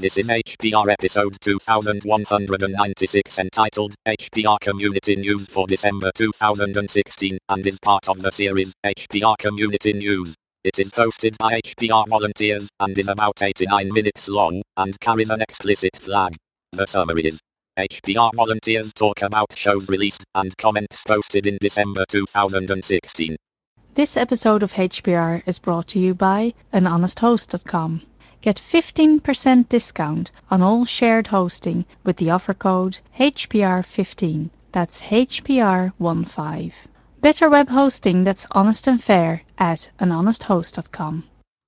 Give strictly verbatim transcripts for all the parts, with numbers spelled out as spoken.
This is H P R episode two thousand one hundred ninety-six entitled H P R Community News for December two thousand sixteen and is part of the series H P R Community News. It is hosted by H P R volunteers and is about eighty-nine minutes long and carries an explicit flag. The summary is: H P R volunteers talk about shows released and comments posted in December two thousand sixteen. This episode of H P R is brought to you by an honest host dot com. Get fifteen percent discount on all shared hosting with the offer code H P R fifteen. That's H P R fifteen. Better web hosting that's honest and fair at an honest host dot com.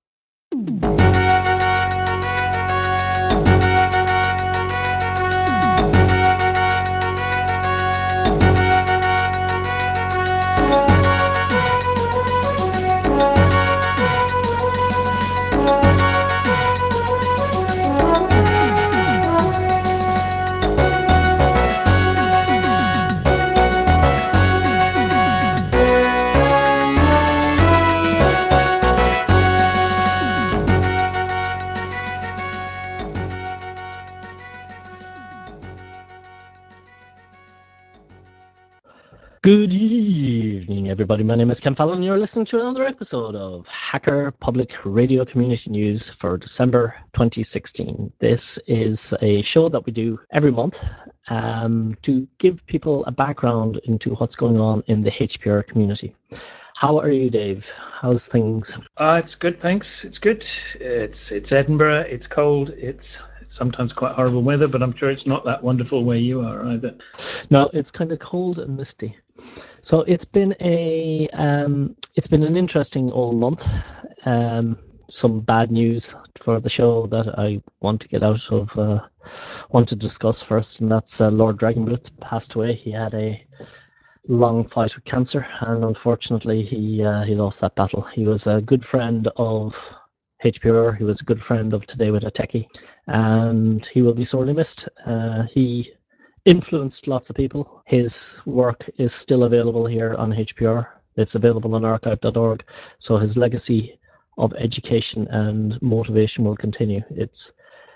Good evening, everybody. My name is Ken Fallon. You're listening to another episode of Hacker Public Radio Community News for December twenty sixteen. This is a show that we do every month um, to give people a background into what's going on in the H P R community. How are you, Dave? How's things? Uh, it's good, thanks. It's good. It's it's Edinburgh. It's cold. It's sometimes quite horrible weather, but I'm sure it's not that wonderful where you are either. No, it's kind of cold and misty. So it's been a um, it's been an interesting old month. Um, some bad news for the show that I want to get out of, uh, want to discuss first, and that's uh, Lord Dragonboot passed away. He had a long fight with cancer, and unfortunately, he uh, he lost that battle. He was a good friend of H P R. He was a good friend of Today with a Techie, and he will be sorely missed. Uh, he influenced lots of people. His work is still available here on H P R. It's available on archive dot org. So his legacy of education and motivation will continue. It's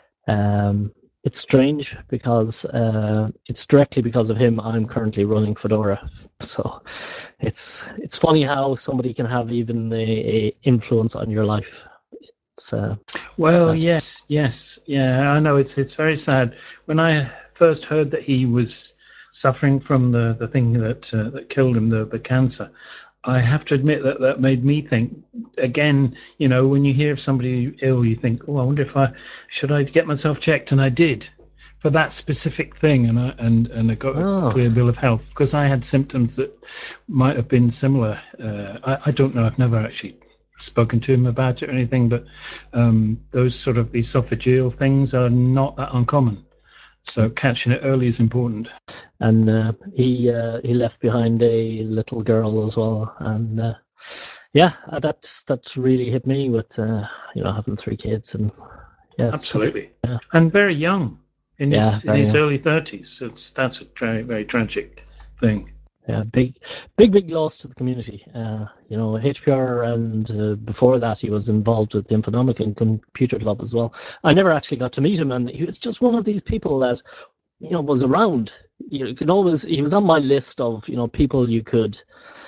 um, it's strange because uh, it's directly because of him I'm currently running Fedora. So it's it's funny how somebody can have even a, a influence on your life. It's uh, Well, sad. yes, yes, yeah. I know it's it's very sad. When I first heard that he was suffering from the, the thing that uh, that killed him, the the cancer, I have to admit that that made me think again. You know, when you hear of somebody ill, you think, oh, I wonder if I should I get myself checked, and I did for that specific thing, and I and and I got Oh. a clear bill of health because I had symptoms that might have been similar. Uh, I I don't know. I've never actually spoken to him about it or anything, but um, those sort of esophageal things are not that uncommon. So catching it early is important. And uh, he uh, he left behind a little girl as well, and uh, yeah, that that really hit me with uh, you know having three kids, and yeah, it's Absolutely, tough. Yeah. and very young in Yeah, his in very his young. early thirties. So it's that's a very very tragic thing. Yeah, big, big, big loss to the community. Uh, you know, H P R, and uh, before that, he was involved with the Infonomic and Computer Club as well. I never actually got to meet him, and he was just one of these people that, you know, was around. You could always, he was on my list of, you know, people you could,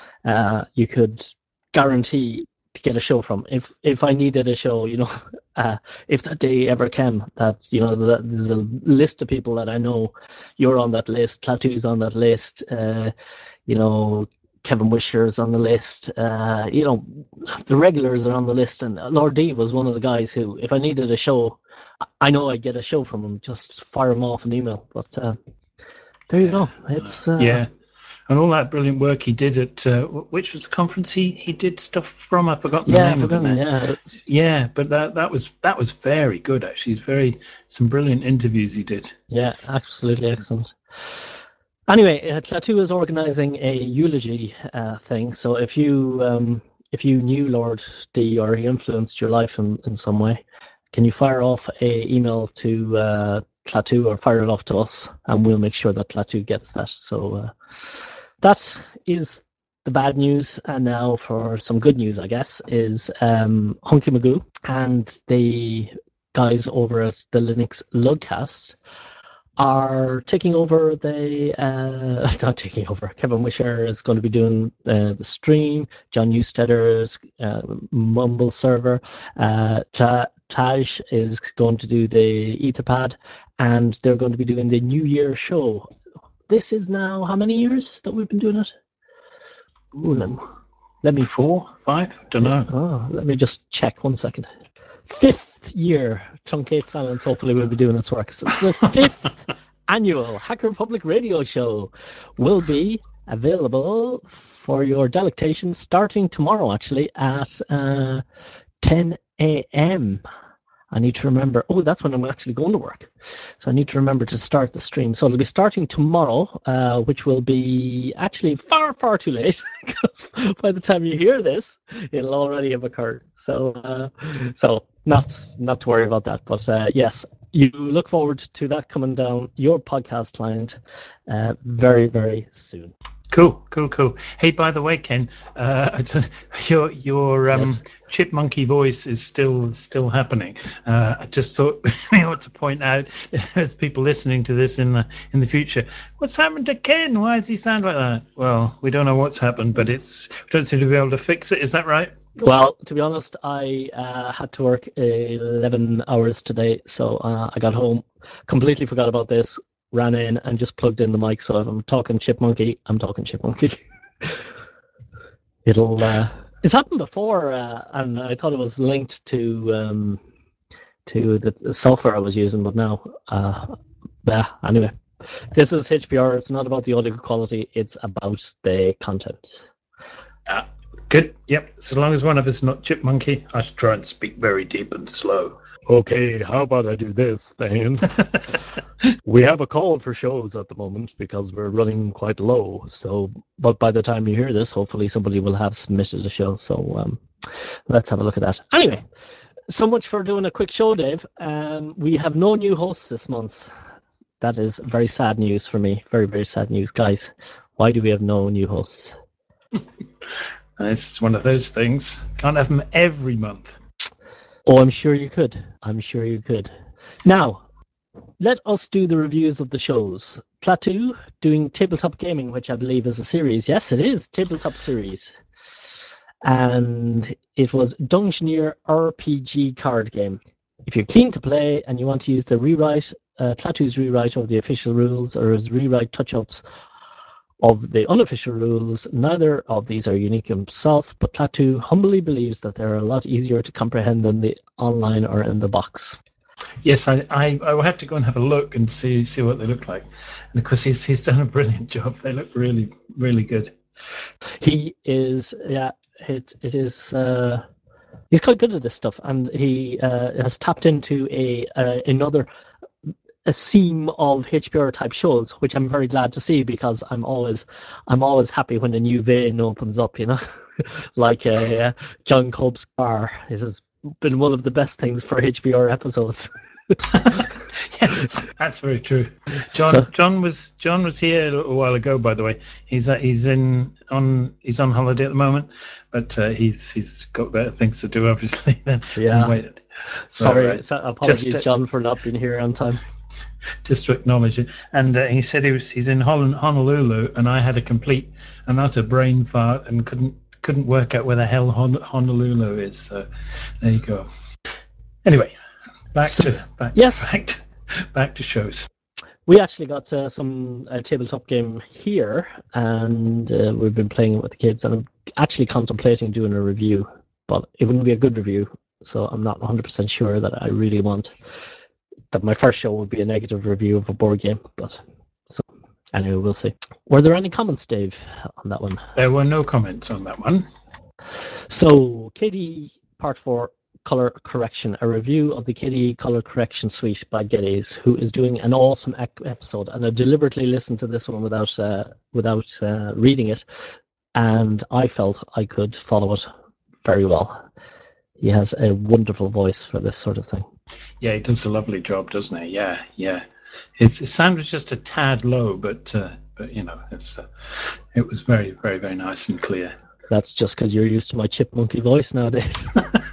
uh, you could guarantee to get a show from. If if I needed a show, you know, uh, if that day ever came, that you know, there's a, there's a list of people that I know. You're on that list. Klaatu's on that list. Uh, you know, Kevin Wisher's on the list. Uh, you know, the regulars are on the list, and Lord D was one of the guys who, if I needed a show, I know I'd get a show from him. Just fire him off an email. But uh, there you Yeah, go. It's uh, yeah, and all that brilliant work he did at uh, which was the conference he, he did stuff from. I've forgotten the yeah, I've name of it forgotten. now. Yeah, Yeah, but that that was that was very good actually. It's very some brilliant interviews he did. yeah, absolutely excellent. Anyway, uh, Klaatu is organising a eulogy uh, thing. So if you um, if you knew Lord D or he influenced your life in, in some way, can you fire off a email to uh, Klaatu or fire it off to us, and we'll make sure that Klaatu gets that. So uh, that is the bad news. And now for some good news, I guess, is um, Hunky Magoo and the guys over at the Linux Lugcast are taking over the uh not taking over. Kevin Wisher is going to be doing uh, the stream. John Newstetter's uh, Mumble server. Uh, Ta- Taj is going to do the Etherpad, and they're going to be doing the New Year show. This is now how many years that we've been doing it? Ooh, let, let me Four, five, don't know. Oh, let me just check one second. Fifth year, Truncate Silence hopefully will be doing its work. So the fifth annual Hacker Public Radio Show will be available for your delectation starting tomorrow, actually, at uh, ten a.m. I need to remember, oh, that's when I'm actually going to work. So I need to remember to start the stream. So it'll be starting tomorrow, uh, which will be actually far, far too late, because by the time you hear this, it'll already have occurred. So uh, so not not to worry about that. But uh, yes, you look forward to that coming down your podcast client uh, very, very soon. Cool, cool, cool. Hey, by the way, Ken, uh, your your um, Yes. chipmunky voice is still still happening. Uh, I just thought we ought to point out as people listening to this in the in the future, what's happened to Ken? Why does he sound like that? Well, we don't know what's happened, but it's we don't seem to be able to fix it. Is that right? Well, to be honest, I uh, had to work eleven hours today, so uh, I got home, completely forgot about this, ran in and just plugged in the mic. So if I'm talking chipmunky, I'm talking chipmunky. It'll. Uh, it's happened before, uh, and I thought it was linked to um, to the, the software I was using, but now, uh, yeah. Anyway, this is H P R. It's not about the audio quality; it's about the content. Ah, good. Yep. So long as one of us is not chipmunky, I should try and speak very deep and slow. Okay, how about I do this then? We have a call for shows at the moment because we're running quite low. So, but by the time you hear this, hopefully somebody will have submitted a show. So um, let's have a look at that. Anyway, so much for doing a quick show, Dave. Um, we have no new hosts this month. That is very sad news for me. Very, very sad news. Guys, why do we have no new hosts? It's one of those things. Can't have them every month. Oh, I'm sure you could. I'm sure you could. Now, let us do the reviews of the shows. Klaatu doing Tabletop Gaming, which I believe is a series. Yes, it is Tabletop series. And it was Dungeoneer R P G card game. If you're keen to play and you want to use the rewrite, uh, Klaatu's rewrite of the official rules or his rewrite touch-ups of the unofficial rules, neither of these are unique himself, but Klaatu humbly believes that they're a lot easier to comprehend than the online or in the box. Yes, I, I, I had to go and have a look and see see what they look like. And of course, he's he's done a brilliant job. They look really, really good. He is, yeah, it, it is, uh, he's quite good at this stuff, and he uh, has tapped into a uh, another a seam of H P R type shows, which I'm very glad to see because I'm always I'm always happy when a new vein opens up, you know, like uh, John Club's car. This has been one of the best things for H P R episodes. Yes, that's very true. John So, John was John was here a little while ago. By the way, he's uh, he's in on he's on holiday at the moment, but uh, he's he's got better things to do, obviously. Than, yeah. than wait. Sorry, right. so apologies, Just, uh, John, for not being here on time. Just to acknowledge it, and uh, he said he was he's in Hon- Honolulu, and I had a complete and utter brain fart and couldn't couldn't work out where the hell Hon- Honolulu is. So there you go. Anyway, back So, to back yes. back to, back to shows. We actually got uh, some uh, tabletop game here, and uh, we've been playing it with the kids, and I'm actually contemplating doing a review, but it wouldn't be a good review, so I'm not one hundred percent sure that I really want that my first show would be a negative review of a board game, but so anyway, we'll see. Were there any comments, Dave, on that one? There were no comments on that one. So, K D Part four, Color Correction, a review of the K D Color Correction Suite by Geddes, who is doing an awesome ec- episode. And I deliberately listened to this one without uh, without uh, reading it, and I felt I could follow it very well. He has a wonderful voice for this sort of thing. Yeah, he does a lovely job, doesn't he? Yeah, yeah. His, his sound was just a tad low, but uh, but you know, it's uh, it was very, very, very nice and clear. That's just because you're used to my chipmunky voice now, Dave.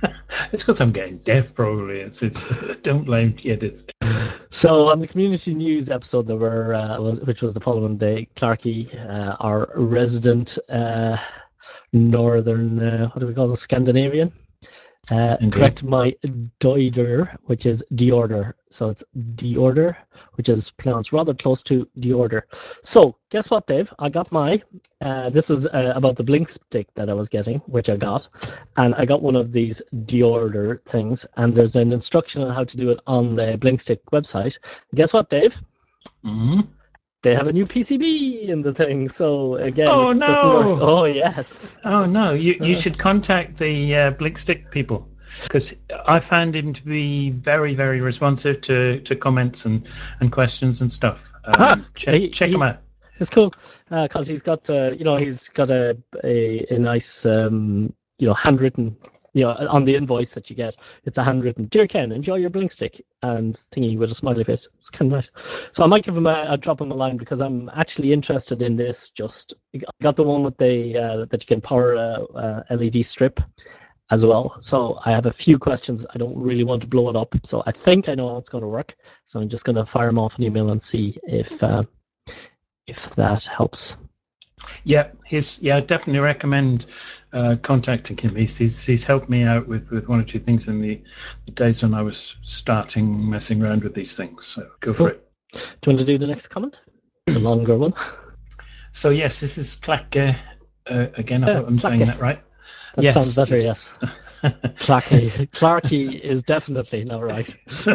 It's because I'm getting deaf, probably. It's, it's don't blame kids. So on the community news episode, there were uh, was, which was the following day, Clarky, uh, our resident uh, northern, uh, what do we call it, Scandinavian, uh, correct my doider, which is deorder. So it's deorder, which is pronounced rather close to deorder. So guess what, Dave? I got my, uh, this was uh, about the blink stick that I was getting, which I got. And I got one of these deorder things. And there's an instruction on how to do it on the blink stick website. Guess what, Dave? Mm-hmm. They have a new P C B in the thing. So again, oh, it no. doesn't work. Oh, yes. Oh, no. You, you should contact the uh, blink stick people. Because I found him to be very, very responsive to, to comments and, and questions and stuff. Um, Ah, check he, check he, him out. It's cool because uh, he's got, uh, you know, he's got a a, a nice, um, you know, handwritten, you know, on the invoice that you get. It's a handwritten, "Dear Ken, enjoy your blink stick," and thingy with a smiley face. It's kind of nice. So I might give him a, I'll drop him a line because I'm actually interested in this. Just I got the one with the uh, that you can power a, a L E D strip as well. So I have a few questions. I don't really want to blow it up. So I think I know how it's going to work. So I'm just going to fire him off an email and see if uh, if that helps. Yeah, he's yeah. I definitely recommend uh, contacting him. He's, he's he's helped me out with, with one or two things in the, the days when I was starting messing around with these things. So go Cool. for it. Do you want to do the next comment? The longer one. So yes, this is Clacke. Uh, again, I Yeah, hope I'm Clacke. saying that right. That yes, sounds better. yes. Yes. Clarky. Clarky is definitely not right.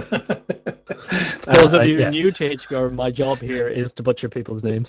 Those uh, of you yeah. new to H P R, my job here is to butcher people's names.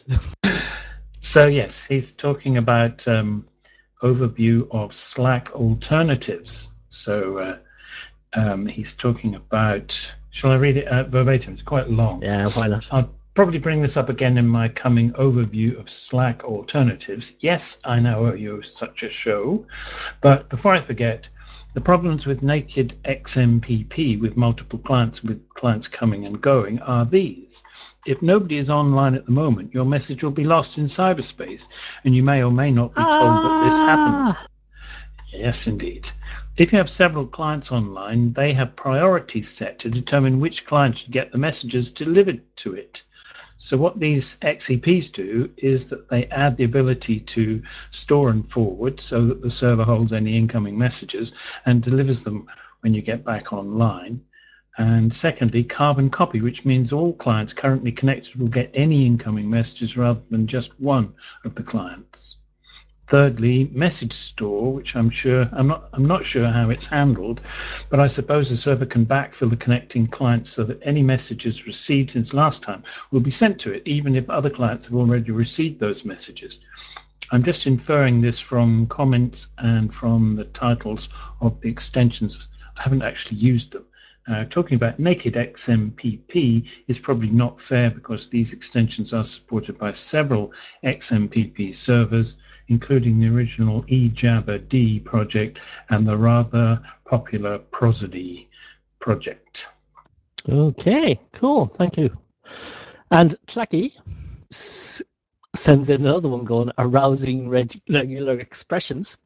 So yes, he's talking about um, overview of Slack alternatives. So uh, um, he's talking about. Shall I read it uh, verbatim? It's quite long. Yeah, why not? I'll probably bring this up again in my coming overview of Slack alternatives. Yes, I know you're such a show, but before I forget, the problems with naked X M P P with multiple clients, with clients coming and going, are these. If nobody is online at the moment, your message will be lost in cyberspace, and you may or may not be told that this happened. Yes, indeed. If you have several clients online, they have priorities set to determine which client should get the messages delivered to it. So what these X E Ps do is that they add the ability to store and forward so that the server holds any incoming messages and delivers them when you get back online. And secondly, carbon copy, which means all clients currently connected will get any incoming messages rather than just one of the clients. Thirdly, message store, which I'm sure I'm not I'm not sure how it's handled, but I suppose the server can backfill the connecting clients so that any messages received since last time will be sent to it, even if other clients have already received those messages. I'm just inferring this from comments and from the titles of the extensions. I haven't actually used them. Uh, talking about naked X M P P is probably not fair because these extensions are supported by several X M P P servers, including the original eJabber-D project and the rather popular Prosody project. Okay, cool. Thank you. And Clacky s- sends in another one going, arousing reg- regular expressions.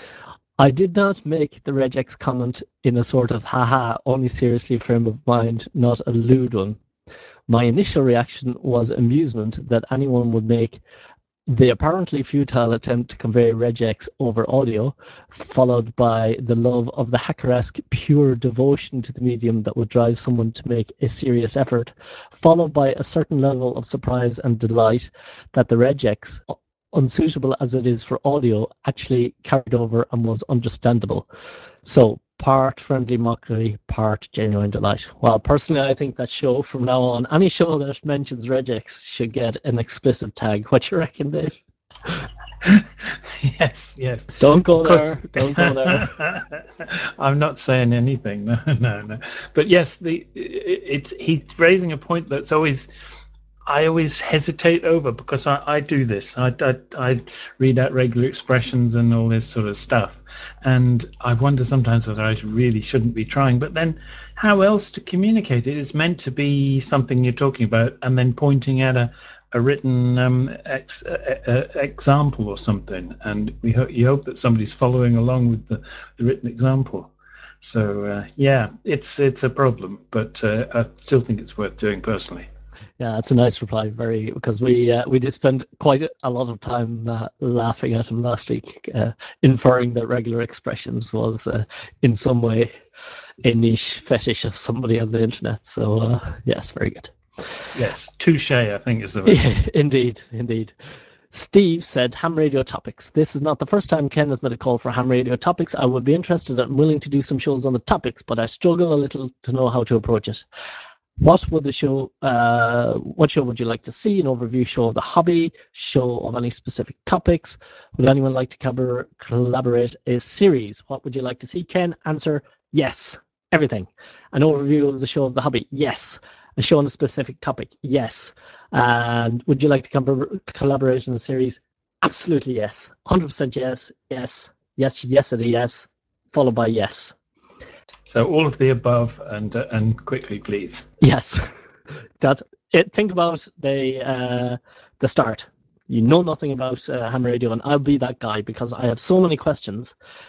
I did not make the regex comment in a sort of haha, only seriously frame of mind, not a lewd one. My initial reaction was amusement that anyone would make the apparently futile attempt to convey regex over audio, followed by the love of the hackeresque pure devotion to the medium that would drive someone to make a serious effort, followed by a certain level of surprise and delight that the regex, unsuitable as it is for audio, actually carried over and was understandable. So part friendly mockery, part genuine delight. Well, personally, I think that show from now on, any show that mentions regex should get an explicit tag. What you reckon, Dave? Yes, yes. Don't go there. Don't go there. I'm not saying anything. No, no, no. But yes, the it's he's raising a point that's always I always hesitate over because I, I do this. I, I, I read out regular expressions and all this sort of stuff. And I wonder sometimes whether I really shouldn't be trying. But then how else to communicate it? It's meant to be something you're talking about and then pointing at a, a written um, ex, uh, uh, example or something. And we ho- you hope that somebody's following along with the, the written example. So uh, yeah, it's it's a problem, but uh, I still think it's worth doing personally. Yeah, that's a nice reply. Very, because we uh, we did spend quite a lot of time uh, laughing at him last week, uh, inferring that regular expressions was uh, in some way a niche fetish of somebody on the internet. So uh, yes, very good. Yes, touche, I think is the word. Indeed, indeed. Steve said, ham radio topics. This is not the first time Ken has made a call for ham radio topics. I would be interested and willing to do some shows on the topics, but I struggle a little to know how to approach it. What would the show, uh, what show would you like to see? An overview show of the hobby, show of any specific topics? Would anyone like to collaborate, collaborate a series? What would you like to see? Ken, answer, yes, everything. An overview of the show of the hobby, yes. A show on a specific topic, yes. And would you like to com- collaborate in a series? Absolutely yes. one hundred percent yes, yes, yes, yes, and a yes, followed by yes. So all of the above, and uh, and quickly, please. Yes. That it, think about the uh, the start. You know nothing about uh, ham radio, and I'll be that guy because I have so many questions.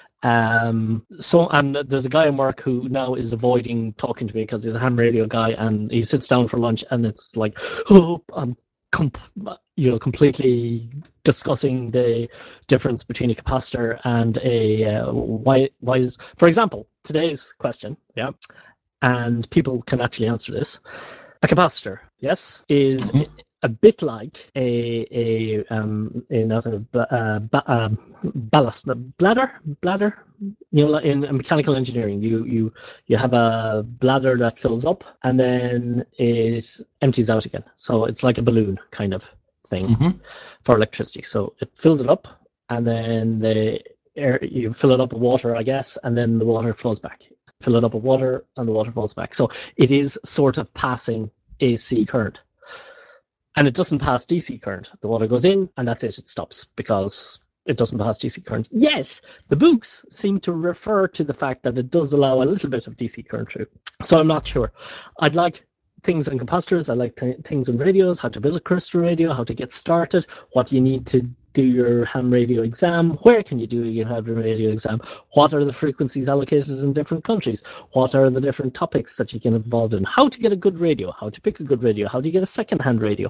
Um, so and there's a guy in work who now is avoiding talking to me because he's a ham radio guy, and he sits down for lunch, and it's like, oh, I'm, comp- you know, completely discussing the difference between a capacitor and a uh, why why is, for example, today's question, yeah, and people can actually answer this. A capacitor, yes, is Mhm. a bit like a a um a, not a uh, ba- um, ballast bladder bladder. You know, in mechanical engineering, you you you have a bladder that fills up and then it empties out again. So it's like a balloon kind of thing Mhm. for electricity. So it fills it up and then the air, you fill it up with water, I guess, and then the water flows back. Fill it up with water and the water flows back. So it is sort of passing A C current. And it doesn't pass D C current. The water goes in and that's it. It stops because it doesn't pass D C current. Yes, the books seem to refer to the fact that it does allow a little bit of D C current through. So I'm not sure. I'd like things on capacitors. I like th- things on radios, how to build a crystal radio, how to get started, what you need to do your ham radio exam, where can you do your ham radio exam, what are the frequencies allocated in different countries, what are the different topics that you can involve in, how to get a good radio, how to pick a good radio, how do you get a second-hand radio.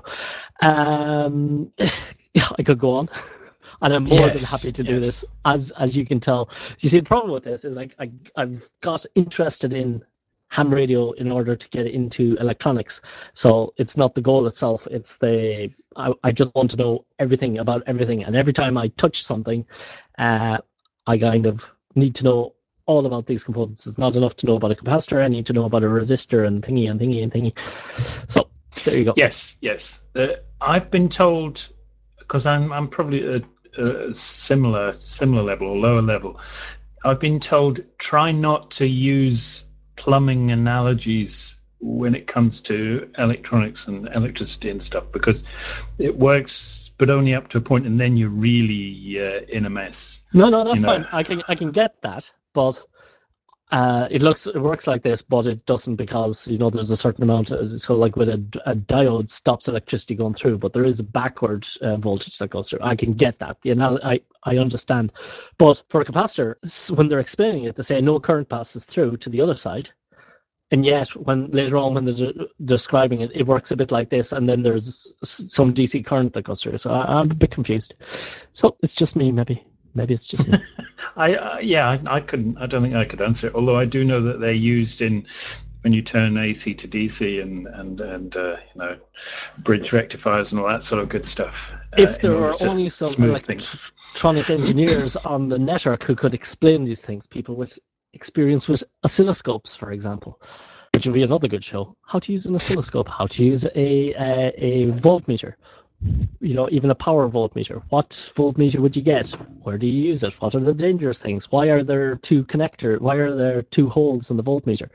Um, I could go on. And I'm more yes, than happy to yes. do this, as as you can tell. You see, the problem with this is like I, I've got interested in ham radio in order to get into electronics. So it's not the goal itself. It's the I, I just want to know everything about everything. And every time I touch something, uh, I kind of need to know all about these components. It's not enough to know about a capacitor. I need to know about a resistor and thingy and thingy and thingy. So there you go. Yes, yes. Uh, I've been told, because I'm I'm probably a, a similar similar level or lower level. I've been told try not to use plumbing analogies when it comes to electronics and electricity and stuff, because it works, but only up to a point, and then you're really uh, in a mess. No, no, that's you know? fine. I can I can get that, but uh, it looks it works like this, but it doesn't because you know there's a certain amount. Of, so like with a, a diode stops electricity going through, but there is a backward uh, voltage that goes through. I can get that. The anal- I I understand, but for a capacitor, when they're explaining it, they say no current passes through to the other side. And yet, when later on, when they're de- describing it, it works a bit like this, and then there's some D C current that goes through. So I, I'm a bit confused. So it's just me, maybe. Maybe it's just me. I uh, yeah, I, I couldn't. I don't think I could answer it. Although I do know that they're used in when you turn A C to D C and and and uh, you know, bridge rectifiers and all that sort of good stuff. Uh, if there were only some electronic engineers on the network who could explain these things, people with experience with oscilloscopes, for example, which would be another good show. How to use an oscilloscope, how to use a a, a voltmeter, you know, even a power voltmeter. What voltmeter would you get? Where do you use it? What are the dangerous things? Why are there two connector? Why are there two holes in the voltmeter?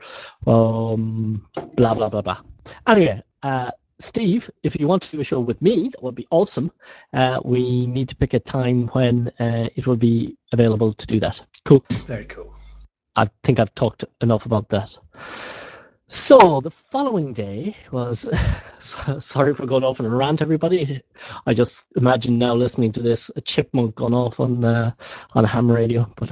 Um, blah blah blah blah. Anyway, uh, Steve, if you want to do a show with me, that would be awesome. Uh, we need to pick a time when uh, it will be available to do that. Cool. Very cool. I think I've talked enough about that. So the following day was, sorry for going off on a rant, everybody. I just imagine now listening to this, a chipmunk going off on uh, on a ham radio. But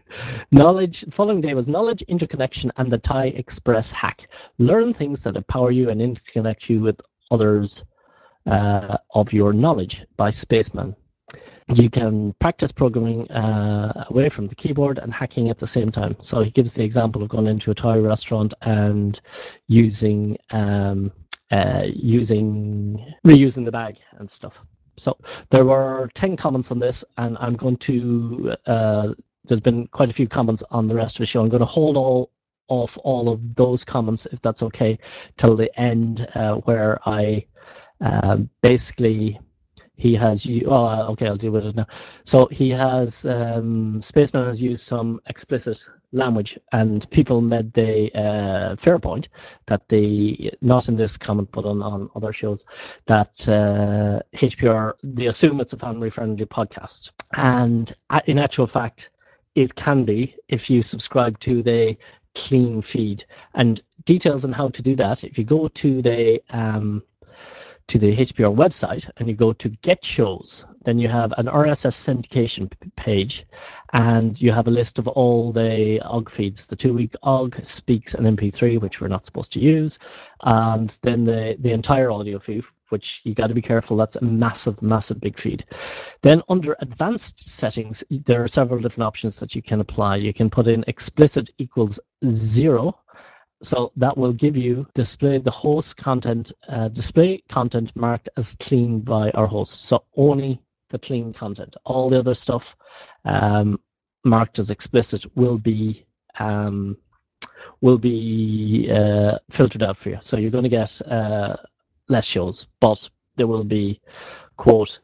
Knowledge. The following day was knowledge, interconnection, and the Thai Express hack. Learn things that empower you and interconnect you with others uh, of your knowledge by Spaceman. You can practice programming uh, away from the keyboard and hacking at the same time. So he gives the example of going into a Thai restaurant and using um, uh, using reusing the bag and stuff. So there were ten comments on this, and I'm going to. Uh, there's been quite a few comments on the rest of the show. I'm going to hold all off all of those comments, if that's okay, till the end, uh, where I uh, basically. He has, oh, okay, I'll deal with it now. So he has, um, Spaceman has used some explicit language, and people made the uh, fair point that they, not in this comment, but on, on other shows, that uh, H P R, they assume it's a family-friendly podcast. And in actual fact, it can be if you subscribe to the clean feed. And details on how to do that, if you go to the... Um, to the H P R website and you go to get shows, then you have an R S S syndication page, and you have a list of all the O G feeds, the two-week O G, Speaks, and M P three, which we're not supposed to use, and then the, the entire audio feed, which you got to be careful, that's a massive, massive big feed. Then under advanced settings, there are several different options that you can apply. You can put in explicit equals zero. So that will give you display the host content, uh, display content marked as clean by our host. So only the clean content. All the other stuff um, marked as explicit will be um, will be uh, filtered out for you. So you're going to get uh, less shows, but there will be, quote,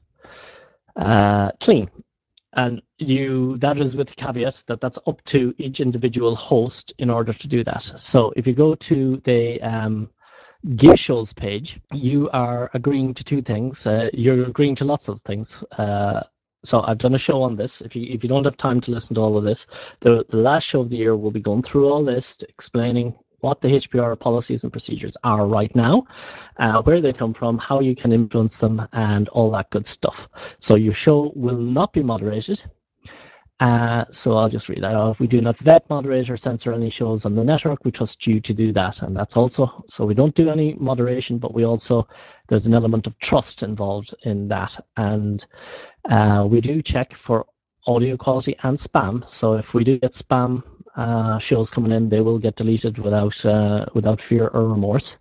uh, clean. And you that is with the caveat that that's up to each individual host in order to do that. So if you go to the um, Give Shows page, you are agreeing to two things. Uh, you're agreeing to lots of things. Uh, so I've done a show on this. If you if you don't have time to listen to all of this, the, the last show of the year will be going through all this, explaining what the H P R policies and procedures are right now, uh, where they come from, how you can influence them, and all that good stuff. So your show will not be moderated. Uh, so I'll just read that out. We do not vet, moderate, or censor any shows on the network. We trust you to do that. And that's also, so we don't do any moderation, but we also, there's an element of trust involved in that. And uh, we do check for audio quality and spam. So if we do get spam uh, shows coming in, they will get deleted without uh, without fear or remorse.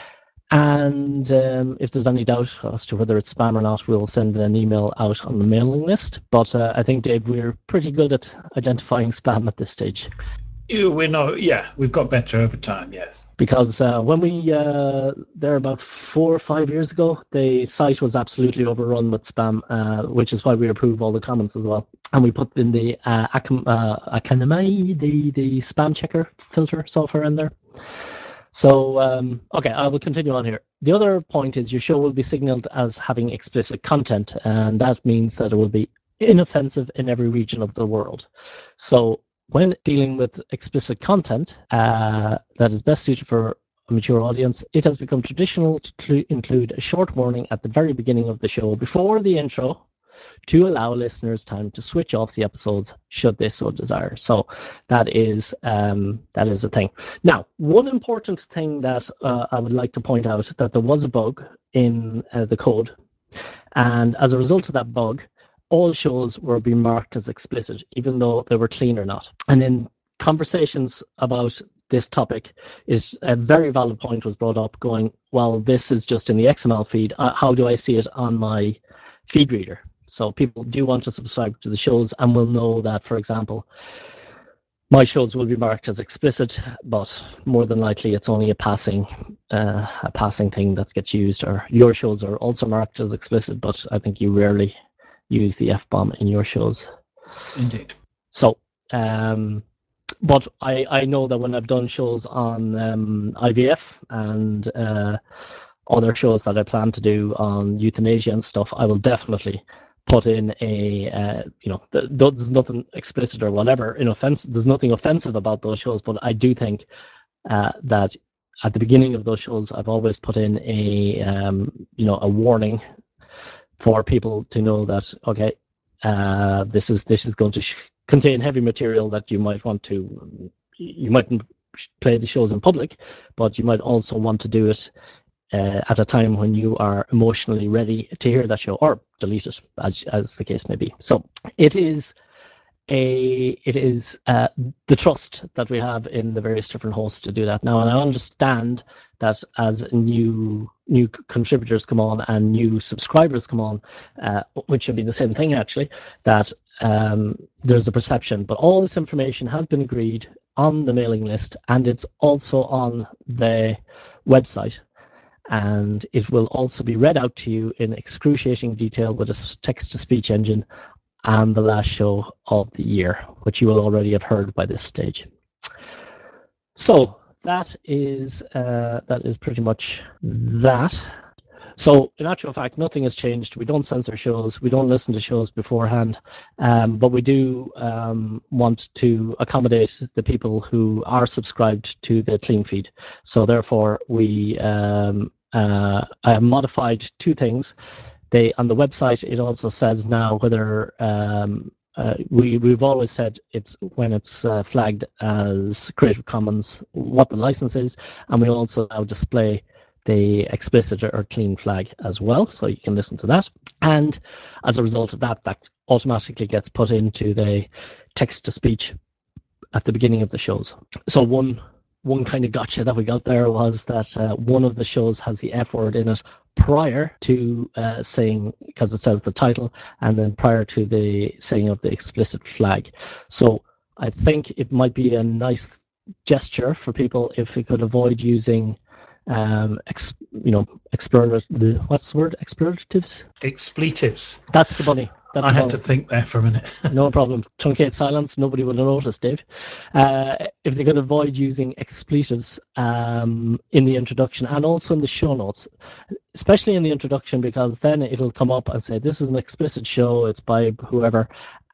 And um, if there's any doubt as to whether it's spam or not, we'll send an email out on the mailing list. But uh, I think, Dave, we're pretty good at identifying spam at this stage. We're not, yeah, we've got better over time, yes. Because uh, when we, uh, there about four or five years ago, the site was absolutely overrun with spam, uh, which is why we approve all the comments as well. And we put in the uh, Acam, uh, Akamai, the, the spam checker filter software in there. So, um, okay, I will continue on here. The other point is your show will be signaled as having explicit content, and that means that it will be inoffensive in every region of the world. So when dealing with explicit content uh, that is best suited for a mature audience, it has become traditional to include a short warning at the very beginning of the show before the intro to allow listeners time to switch off the episodes should they so desire. So that is um, that is a thing. Now, one important thing that uh, I would like to point out, that there was a bug in uh, the code, and as a result of that bug, all shows were being marked as explicit, even though they were clean or not. And in conversations about this topic, is a very valid point was brought up, going, well, this is just in the X M L feed. Uh, how do I see it on my feed reader? So people do want to subscribe to the shows and will know that, for example, my shows will be marked as explicit, but more than likely it's only a passing uh, a passing thing that gets used. Or your shows are also marked as explicit, but I think you rarely use the F-bomb in your shows. Indeed. So, um, but I, I know that when I've done shows on um, I V F and uh, other shows that I plan to do on euthanasia and stuff, I will definitely put in a, uh, you know, th- there's nothing explicit or whatever, inoffensive, there's nothing offensive about those shows, but I do think uh, that at the beginning of those shows, I've always put in a, um, you know, a warning for people to know that, okay, uh, this is this is going to sh- contain heavy material that you might want to, you mightn't play the shows in public, but you might also want to do it uh, at a time when you are emotionally ready to hear that show, or delete it, as as the case may be. So it is a it is uh, the trust that we have in the various different hosts to do that now. And I understand that as new new contributors come on and new subscribers come on, uh, which should be the same thing actually, that um, there's a perception, but all this information has been agreed on the mailing list, and it's also on the website, and it will also be read out to you in excruciating detail with a text-to-speech engine and the last show of the year, which you will already have heard by this stage. So that is uh, that is pretty much that. So in actual fact, nothing has changed. We don't censor shows. We don't listen to shows beforehand, um, but we do um, want to accommodate the people who are subscribed to the clean feed. So therefore, we um, uh, I have modified two things. They on the website, it also says now whether um, uh, we we've always said it's when it's uh, flagged as Creative Commons what the license is, and we also now display the explicit or clean flag as well, so you can listen to that. And as a result of that, that automatically gets put into the text to speech at the beginning of the shows. So one one kind of gotcha that we got there was that uh, one of the shows has the F word in it prior to uh, saying, because it says the title, and then prior to the saying of the explicit flag. So I think it might be a nice gesture for people if we could avoid using um ex, you know explorative what's the word exploratives Expletives. That's the bunny. That's I the had bunny. to think there for a minute. No problem. Truncate silence. Nobody would have noticed, Dave. Uh, if they could avoid using expletives um, in the introduction and also in the show notes, especially in the introduction, because then it'll come up and say, this is an explicit show, it's by whoever.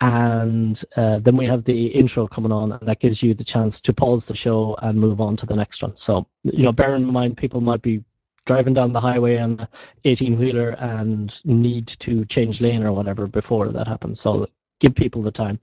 And uh, then we have the intro coming on, and that gives you the chance to pause the show and move on to the next one. So, you know, bear in mind, people might be driving down the highway on an eighteen-wheeler and need to change lane or whatever before that happens. So give people the time.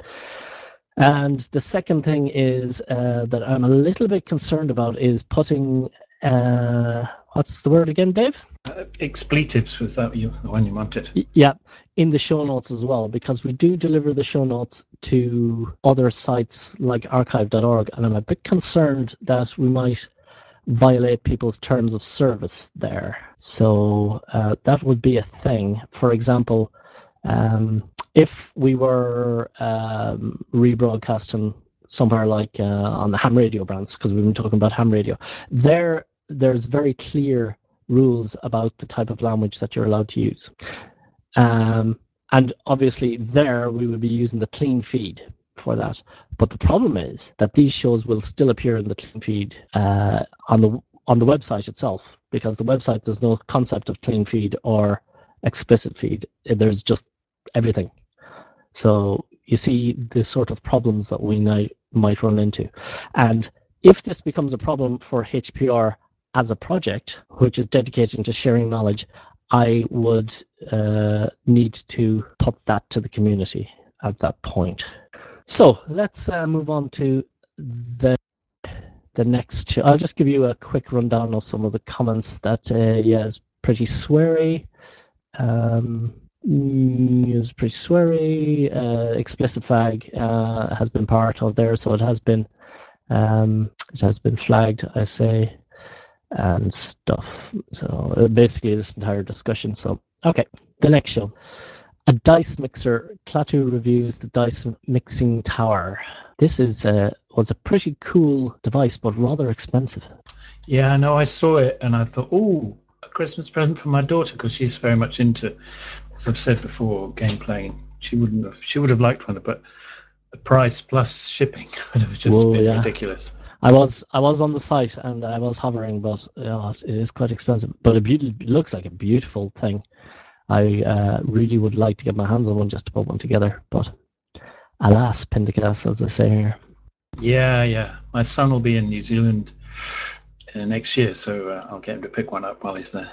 And the second thing is uh, that I'm a little bit concerned about is putting, uh, what's the word again, Dave? Uh, expletives, was that you, the one you wanted? Yeah, in the show notes as well, because we do deliver the show notes to other sites like archive dot org, and I'm a bit concerned that we might violate people's terms of service there. So uh, that would be a thing. For example, um, if we were um, rebroadcasting somewhere like uh, on the ham radio brands, because we've been talking about ham radio, there there's very clear rules about the type of language that you're allowed to use. Um, and obviously there we would be using the clean feed for that. But the problem is that these shows will still appear in the clean feed uh, on the on the website itself, because the website, there's no concept of clean feed or explicit feed. There's just everything. So you see the sort of problems that we now might run into. And if this becomes a problem for H P R as a project, which is dedicated to sharing knowledge, I would uh, need to put that to the community at that point. So let's uh, move on to the the next show. I'll just give you a quick rundown of some of the comments that, uh, yeah, is pretty sweary. Um, is pretty sweary. Uh, explicit flag uh, has been part of there, so it has been um, it has been flagged, I say, and stuff. So uh, basically, this entire discussion. So okay, the next show. A dice mixer. Klaatu reviews the dice mixing tower. This is uh, was a pretty cool device, but rather expensive. Yeah, I know. I saw it and I thought, oh, a Christmas present for my daughter, because she's very much into, as I've said before, game playing. She wouldn't have. She would have liked one, but the price plus shipping would have just Whoa, been yeah. ridiculous. I was I was on the site and I was hovering, but yeah, it is quite expensive. But it, be- it looks like a beautiful thing. I uh, really would like to get my hands on one just to put one together, but alas, Pindicast, as they say here. Yeah, yeah. My son will be in New Zealand uh, next year, so uh, I'll get him to pick one up while he's there.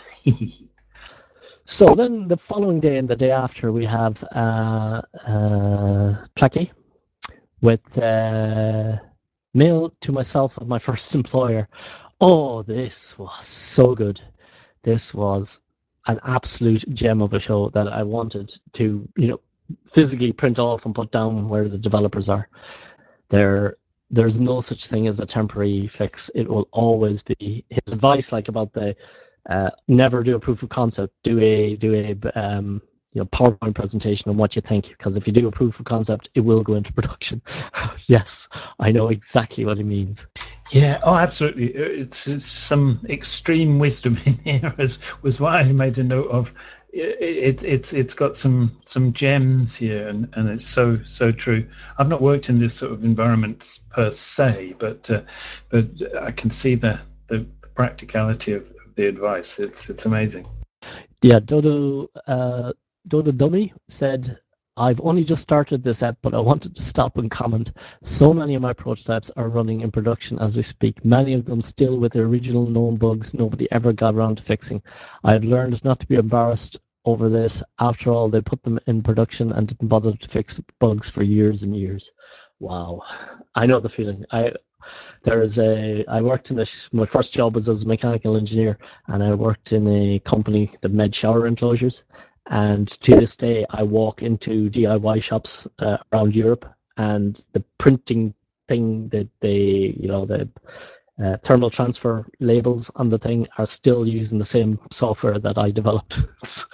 So then the following day and the day after, we have uh, uh, Clacky, with uh, mail to myself of my first employer. Oh, this was so good. This was an absolute gem of a show that I wanted to, you know, physically print off and put down where the developers are. There, there's no such thing as a temporary fix. It will always be his advice, like about the uh, never do a proof of concept. Do a do a um, you know PowerPoint presentation on what you think, because if you do a proof of concept, it will go into production. Yes, I know exactly what he means. Yeah, oh, absolutely. It's, it's some extreme wisdom in here, as was what I made a note of. It, it, it's it's got some some gems here, and, and it's so so true. I've not worked in this sort of environment per se, but uh, but I can see the the practicality of the advice. It's it's amazing. Yeah, Dodo uh, Dodo Dummy said, I've only just started this app, but I wanted to stop and comment. So many of my prototypes are running in production as we speak, many of them still with the original known bugs nobody ever got around to fixing. I've learned not to be embarrassed over this. After all, they put them in production and didn't bother to fix bugs for years and years. Wow. I know the feeling. I there is a I worked in a my first job was as a mechanical engineer, and I worked in a company that made shower enclosures. And to this day, I walk into D I Y shops uh, around Europe, and the printing thing that they, you know, the uh, thermal transfer labels on the thing are still using the same software that I developed.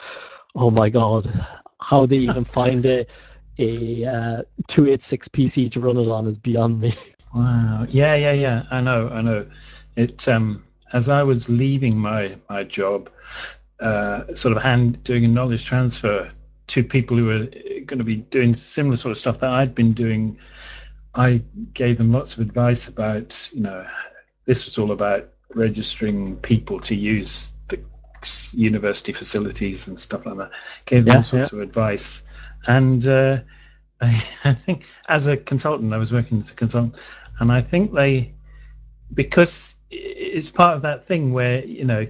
Oh my god, how they even find a a uh, two eighty-six P C to run it on is beyond me. Wow. Yeah, yeah, yeah. I know, I know. It um as I was leaving my my job, uh, sort of hand doing a knowledge transfer to people who were going to be doing similar sort of stuff that I'd been doing. I gave them lots of advice about, you know, this was all about registering people to use the university facilities and stuff like that. Gave them Yeah, all sorts yeah. of advice, and uh, I, I think as a consultant, I was working as a consultant, and I think they, because it's part of that thing where, you know,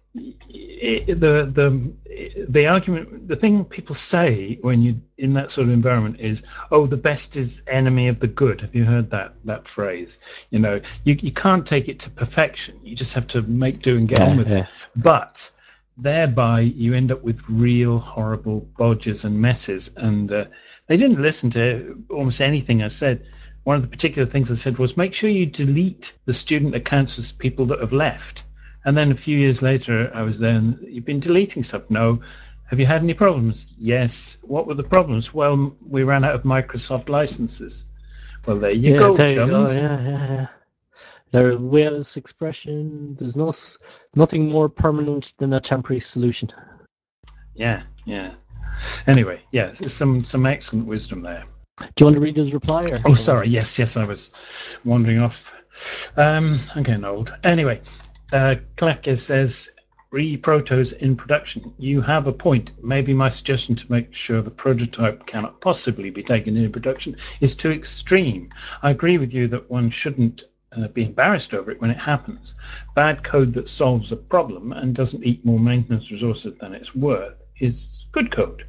it, the the the argument, the thing people say when you in that sort of environment is, oh, the best is enemy of the good. Have you heard that that phrase? You know, you you can't take it to perfection. You just have to make do and get Yeah, on with yeah. it. But thereby you end up with real horrible bodges and messes. And uh, they didn't listen to almost anything I said. One of the particular things I said was, make sure you delete the student accounts as people that have left. And then a few years later, I was there, and you've been deleting stuff. No. Have you had any problems? Yes. What were the problems? Well, we ran out of Microsoft licenses. Well, there you Yeah, go, there you go. chums. Yeah, yeah, yeah. Their Wales expression. There's no nothing more permanent than a temporary solution. Yeah, yeah. Anyway, yeah, some some excellent wisdom there. Do you want to read his reply? Or oh, sorry. Yes, yes, I was wandering off. Um, I'm getting old. Anyway, uh, Klecker says, re-protos in production. You have a point. Maybe my suggestion to make sure the prototype cannot possibly be taken into production is too extreme. I agree with you that one shouldn't uh, be embarrassed over it when it happens. Bad code that solves a problem and doesn't eat more maintenance resources than it's worth is good code.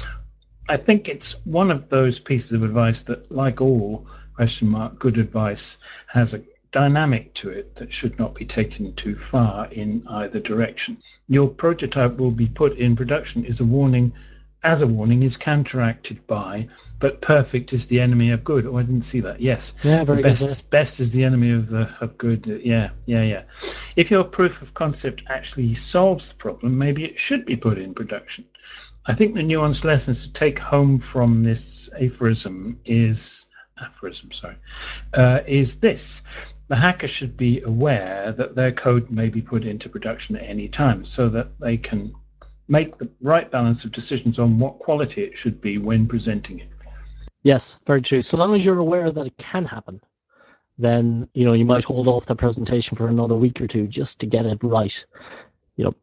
I think it's one of those pieces of advice that, like all question mark good advice, has a dynamic to it that should not be taken too far in either direction. Your prototype will be put in production is a warning, as a warning is counteracted by, but perfect is the enemy of good. Oh, I didn't see that. Yes, yeah, the very best good. Yeah. best is the enemy of the of good. Yeah, yeah, yeah. If your proof of concept actually solves the problem, maybe it should be put in production. I think the nuanced lessons to take home from this aphorism is aphorism, sorry, uh, is this: the hacker should be aware that their code may be put into production at any time, so that they can make the right balance of decisions on what quality it should be when presenting it. Yes, very true. So long as you're aware that it can happen, then you know you might hold off the presentation for another week or two just to get it right. You know,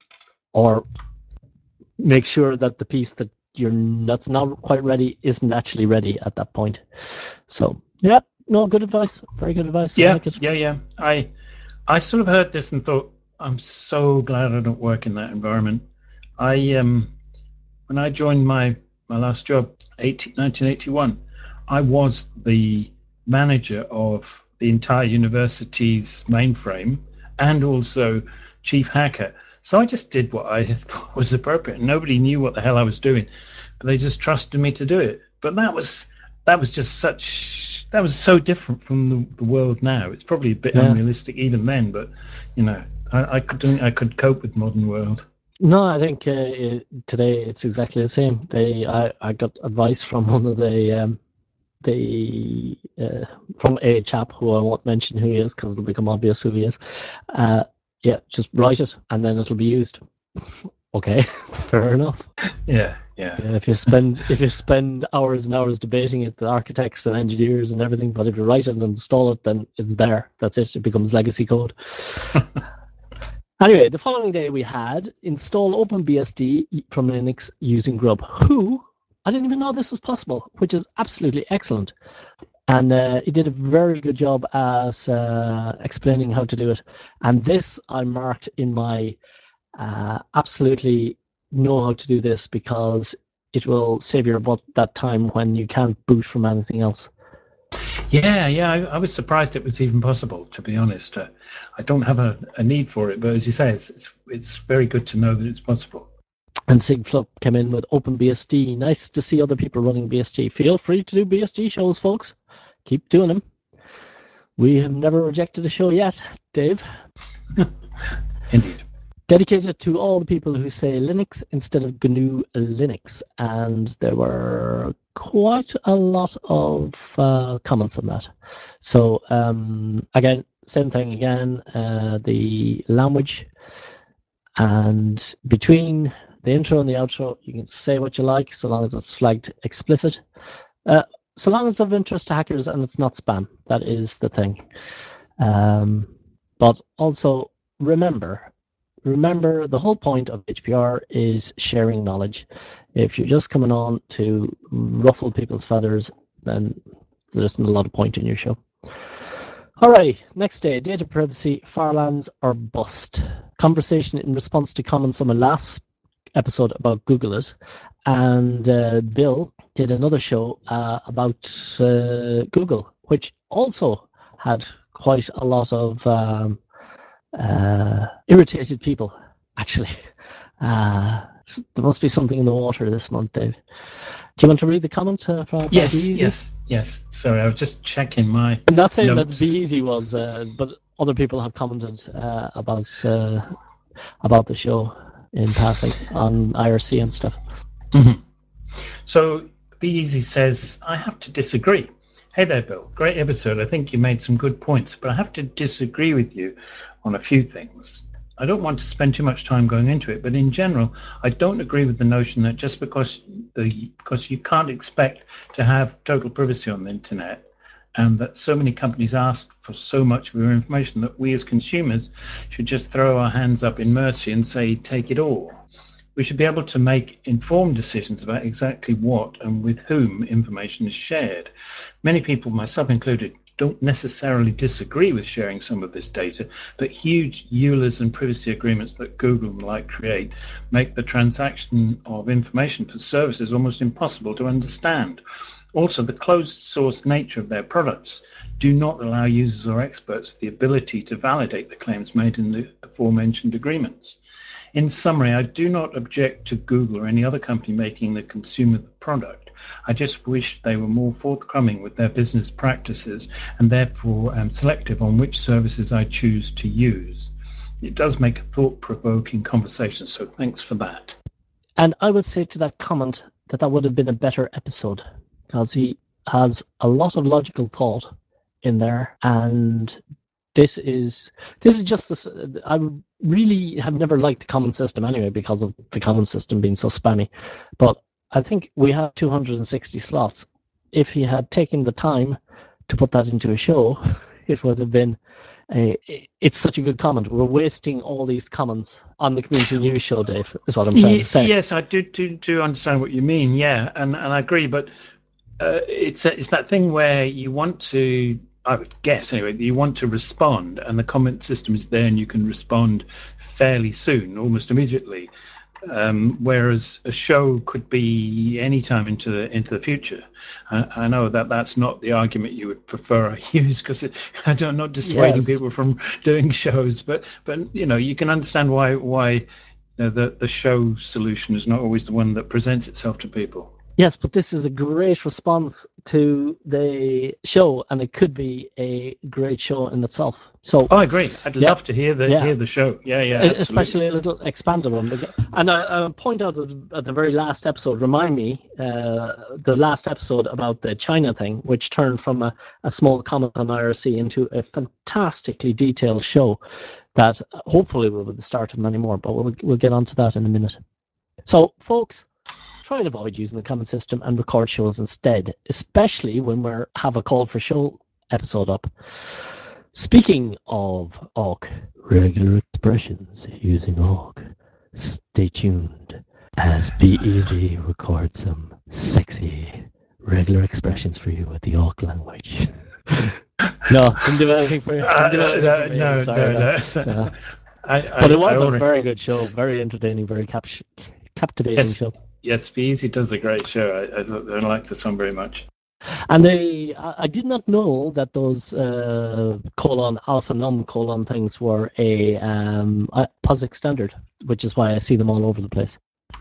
or make sure that the piece that you're that's not quite ready isn't actually ready at that point. So yeah, no, good advice. Very good advice. I Yeah, like it. yeah, yeah. I I sort of heard this and thought, I'm so glad I don't work in that environment. I um when I joined my my last job, nineteen eighty-one, I was the manager of the entire university's mainframe and also chief hacker. So I just did what I thought was appropriate. Nobody knew what the hell I was doing, but they just trusted me to do it. But that was that was just such that was so different from the, the world now. It's probably a bit Yeah. unrealistic even then, but you know, I, I could think I could cope with modern world. No, I think uh, today it's exactly the same. They, I, I got advice from one of the, um, the uh, from a chap who I won't mention who he is because it'll become obvious who he is. Uh, yeah, just write it and then it'll be used. Okay, fair enough. Yeah, yeah. Yeah, if you spend if you spend hours and hours debating it, the architects and engineers and everything, but if you write it and install it, then it's there. That's it. It becomes legacy code. Anyway, the following day we had install OpenBSD from Linux using Grub. Who I didn't even know this was possible, which is absolutely excellent. And uh, he did a very good job at uh, explaining how to do it. And this I marked in my uh, absolutely know how to do this because it will save you about that time when you can't boot from anything else. Yeah, yeah, I, I was surprised it was even possible, to be honest. Uh, I don't have a, a need for it, but as you say, it's, it's it's very good to know that it's possible. And SigFlop came in with OpenBSD. Nice to see other people running B S D. Feel free to do B S D shows, folks. Keep doing them. We have never rejected a show yet, Dave. Indeed. Dedicated to all the people who say Linux instead of G N U Linux. And there were quite a lot of uh, comments on that. So, um, again, same thing again, uh, the language. And between the intro and the outro, you can say what you like, so long as it's flagged explicit. Uh, so long as it's of interest to hackers and it's not spam. That is the thing. Um, but also remember, remember the whole point of H P R is sharing knowledge. If you're just coming on to ruffle people's feathers, then there isn't a lot of point in your show. All right, next day, data privacy, Firelands or bust. Conversation in response to comments on my last episode about Google it. And uh, Bill did another show uh, about uh, Google, which also had quite a lot of um, uh, irritated people, actually. Uh, there must be something in the water this month, Dave. Do you want to read the comment uh, from Yes, Be Easy? yes, yes. Sorry, I was just checking my I'm not saying notes. that Be Easy was, uh, but other people have commented uh, about uh, about the show in passing on I R C and stuff. Mm-hmm. So, Be Easy says, I have to disagree. Hey there, Bill. Great episode. I think you made some good points, but I have to disagree with you on a few things. I don't want to spend too much time going into it, but in general, I don't agree with the notion that just because the because you can't expect to have total privacy on the internet, and that so many companies ask for so much of your information, that we as consumers should just throw our hands up in mercy and say, take it all. We should be able to make informed decisions about exactly what and with whom information is shared. Many people, myself included, don't necessarily disagree with sharing some of this data, but huge E U L As and privacy agreements that Google and the like create make the transaction of information for services almost impossible to understand. Also, the closed source nature of their products do not allow users or experts the ability to validate the claims made in the aforementioned agreements. In summary, I do not object to Google or any other company making the consumer the product. I just wish they were more forthcoming with their business practices and therefore um, selective on which services I choose to use. It does make a thought-provoking conversation, so thanks for that. And I would say to that comment that that would have been a better episode because he has a lot of logical thought in there, and this is this is just this. I really have never liked the comment system anyway because of the comment system being so spammy, but I think we have two hundred sixty slots. If he had taken the time to put that into a show, it would have been a, it's such a good comment. We're wasting all these comments on the community news show, Dave, is what I'm trying to say. Yes, I do, do, do understand what you mean, yeah, and, and I agree, but uh, it's, it's that thing where you want to, I would guess anyway, you want to respond and the comment system is there and you can respond fairly soon, almost immediately. Um, whereas a show could be any time into the into the future. I, I know that that's not the argument you would prefer I use, because I don't not dissuading Yes. people from doing shows, but but you know you can understand why why you know, the the show solution is not always the one that presents itself to people. Yes, but this is a great response to the show, and it could be a great show in itself. So, Oh, I agree. I'd yeah, love to hear the yeah. hear the show. Yeah, yeah, E- absolutely. especially a little expanded one. Beca- And I, I point out at, at the very last episode, remind me, uh, the last episode about the China thing, which turned from a, a small comment on I R C into a fantastically detailed show that hopefully will be the start of many more, but we'll, we'll get onto that in a minute. So, folks, try and avoid using the comment system and record shows instead, especially when we have a call for show episode up. Speaking of awk, regular expressions using awk, stay tuned as Be Easy records some sexy regular expressions for you with the awk language. No, didn't do anything for you. Didn't do Uh, anything no, for me. no, Sorry, no, no. no. no. I, But I, it was I a already, very good show, very entertaining, very cap- captivating yes, show. yes, Be Easy does a great show. I, I, I like this one very much. And they, I I did not know that those uh, colon alpha num colon things were a, um, a POSIX standard, which is why I see them all over the place.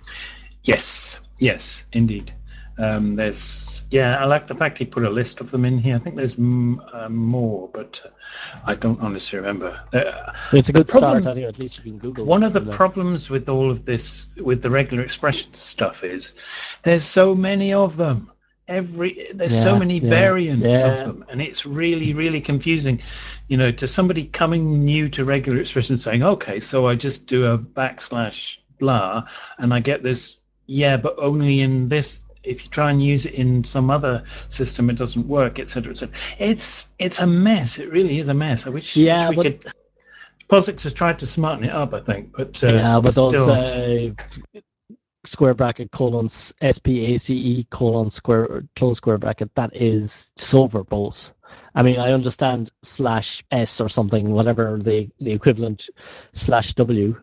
Yes, yes, indeed. Um, there's, yeah, I like the fact he put a list of them in here. I think there's m- uh, more, but uh, I don't honestly remember. Uh, It's a the good problem, start anyway. At least you can Google. one of the from there. problems with all of this, with the regular expression stuff, is there's so many of them. Every there's so Yeah, many yeah, variants yeah. of them, and it's really, really confusing. You know, to somebody coming new to regular expression, saying, "Okay, so I just do a backslash blah, and I get this." Yeah, but only in this. If you try and use it in some other system, it doesn't work, et cetera, et cetera. It's it's a mess. It really is a mess. I wish, Yeah, wish we but could. POSIX has tried to smarten it up, I think, but uh, yeah, but those still, uh, square bracket colon S P A C E colon square close square bracket, that is so verbose. I mean, I understand slash S or something, whatever the, the equivalent slash W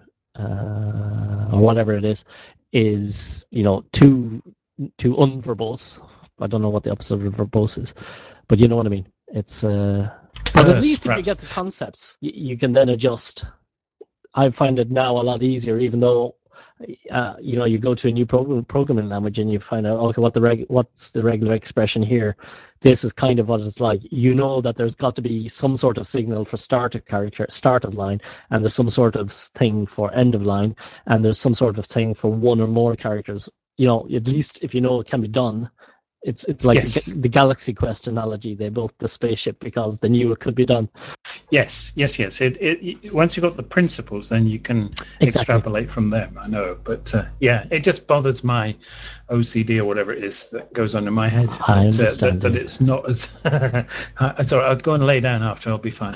uh, or whatever it is, is, you know, too too unverbose. I don't know what the opposite of verbose is, but you know what I mean. It's uh, but at Terse, least if you perhaps. get the concepts, you, you can then adjust. I find it now a lot easier, even though uh, you know, you go to a new program, programming language and you find out, okay, what the reg- what's the regular expression here? This is kind of what it's like. You know that there's got to be some sort of signal for start of character, start of line, and there's some sort of thing for end of line, and there's some sort of thing for one or more characters. You know, at least if you know it can be done. It's it's like Yes. the, the Galaxy Quest analogy. They built the spaceship because they knew it could be done. Yes, yes, yes. It, it, it once you've got the principles, then you can Exactly. extrapolate from them. I know, but uh, yeah, it just bothers my O C D or whatever it is that goes on in my head. I that, uh, that, understand that you. it's not as. Sorry, I'll go and lay down after. I'll be fine.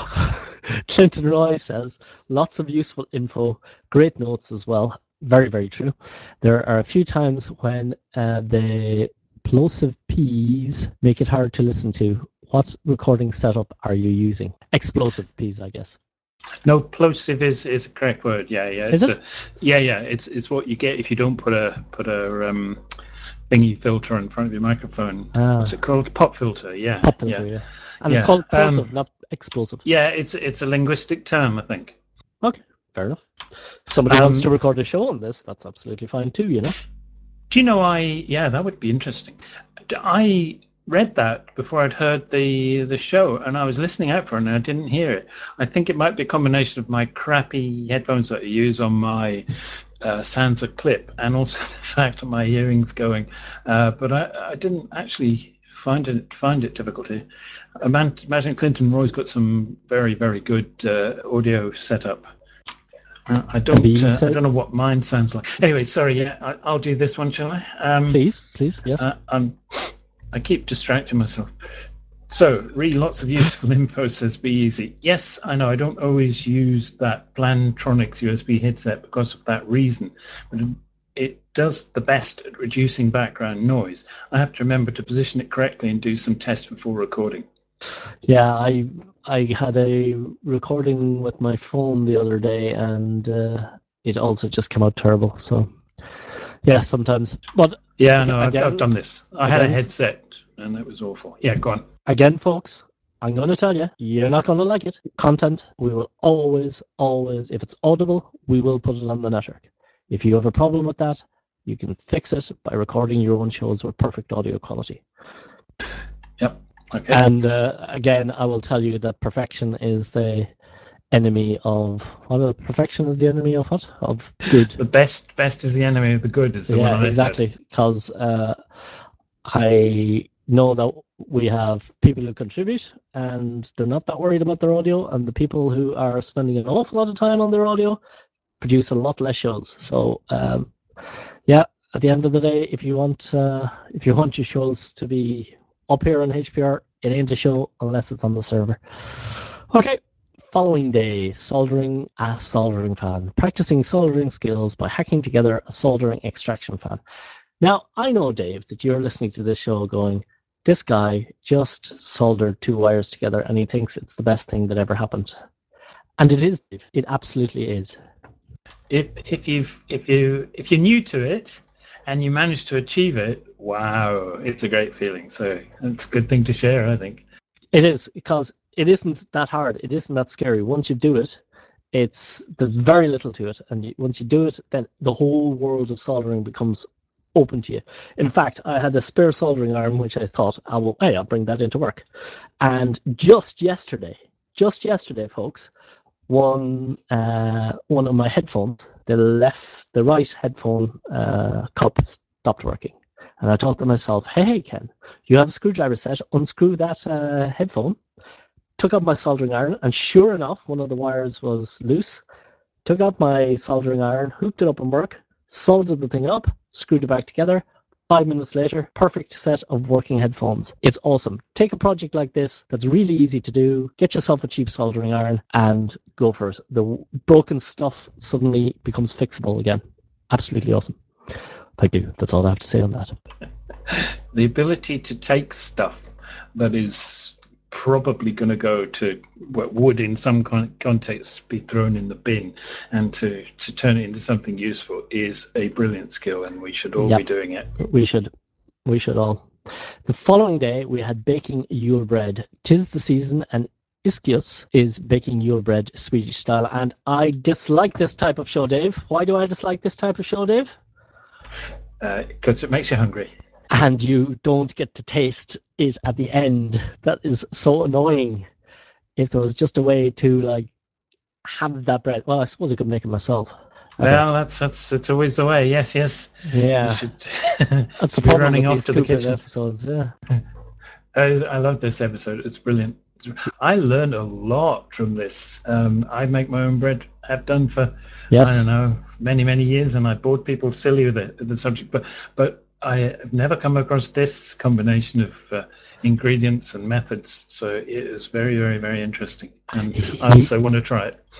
Clinton Roy says lots of useful info, great notes as well. Very, very true. There are a few times when uh, the plosive P's make it hard to listen to. What recording setup are you using? Explosive P's, I guess. No, plosive is, is a correct word. Yeah, yeah. Is It's it? a, yeah, yeah. It's it's what you get if you don't put a put a um, thingy filter in front of your microphone. Ah. What's it called? Pop filter. Yeah. Pop filter, yeah. yeah. And yeah. it's called Um, plosive, not explosive. yeah, it's it's a linguistic term, I think. Okay, fair enough. If somebody Um, wants to record a show on this, that's absolutely fine too, you know? Do you know, I, yeah, that would be interesting. I read that before I'd heard the the show, and I was listening out for it, and I didn't hear it. I think it might be a combination of my crappy headphones that I use on my uh, Sansa clip, and also the fact that my hearing's going. Uh, but I, I didn't actually find it find it difficult to. Imagine Clinton Roy's got some very very good uh, audio setup. Uh, I don't. Uh, I don't know what mine sounds like. Anyway, sorry. Yeah, I, I'll do this one, shall I? Um, please, please, yes. Uh, I'm, I keep distracting myself. So, read lots of useful info, says Be Easy. Yes, I know. I don't always use that Plantronics U S B headset because of that reason, but it does the best at reducing background noise. I have to remember to position it correctly and do some tests before recording. Yeah, I I had a recording with my phone the other day, and uh, it also just came out terrible. So yeah, sometimes. But Yeah, aga- no, I've, again, I've done this. I had a again- headset and it was awful. Yeah, go on. again, folks, I'm going to tell you, you're not going to like it. Content, we will always, always, if it's audible, we will put it on the network. If you have a problem with that, you can fix it by recording your own shows with perfect audio quality. Yep. Okay. And uh, again, I will tell you that perfection is the enemy of what? Perfection is the enemy of what? Of good. The best best is the enemy of the good is the one Yeah, I exactly. Because uh, I know that we have people who contribute and they're not that worried about their audio, and the people who are spending an awful lot of time on their audio produce a lot less shows. So um, yeah, at the end of the day, if you want uh, if you want your shows to be up here on H P R, it ain't a show unless it's on the server. Okay. Following day, soldering a soldering fan. Practicing soldering skills by hacking together a soldering extraction fan. Now, I know, Dave, that you're listening to this show going, this guy just soldered two wires together and he thinks it's the best thing that ever happened. And it is, Dave. It absolutely is. If if you've if you if you're new to it and you manage to achieve it, wow, it's a great feeling. So it's a good thing to share, I think. It is, because it isn't that hard. It isn't that scary. Once you do it, it's there's very little to it. And you, once you do it, then the whole world of soldering becomes open to you. In fact, I had a spare soldering iron, which I thought, I will, hey, I'll bring that into work. And just yesterday, just yesterday, folks, one uh, one of my headphones, the left, the right headphone uh, cup stopped working. And I thought to myself, hey, hey, Ken, you have a screwdriver set, unscrew that uh, headphone, took out my soldering iron, and sure enough, one of the wires was loose. Took out my soldering iron, hooked it up in work, soldered the thing up, screwed it back together. Five minutes later, perfect set of working headphones. It's awesome. Take a project like this that's really easy to do, get yourself a cheap soldering iron, and go for it. The broken stuff suddenly becomes fixable again. Absolutely awesome. Thank you. That's all I have to say on that. The ability to take stuff that is probably going to go to what would in some con- contexts be thrown in the bin and to, to turn it into something useful is a brilliant skill, and we should all Yep. be doing it. We should. We should all. The following day, we had baking Yule bread. Tis the season, and Iskius is baking Yule bread Swedish style. And I dislike this type of show, Dave. Why do I dislike this type of show, Dave? Because uh, it makes you hungry. And you don't get to taste it at the end. That is so annoying. If there was just a way to like have that bread, well, I suppose I could make it myself. Well, that's that's it's always the way. Yes, yes. Yeah, You should. that's the be problem running with off these to the Cooper kitchen. episodes. Yeah, I, I love this episode. It's brilliant. I learned a lot from this. Um, I make my own bread. Have done for yes. I don't know many many years, and I bored people silly with it, the subject. But but I have never come across this combination of uh, ingredients and methods. So it is very very very interesting, and I also want to try it.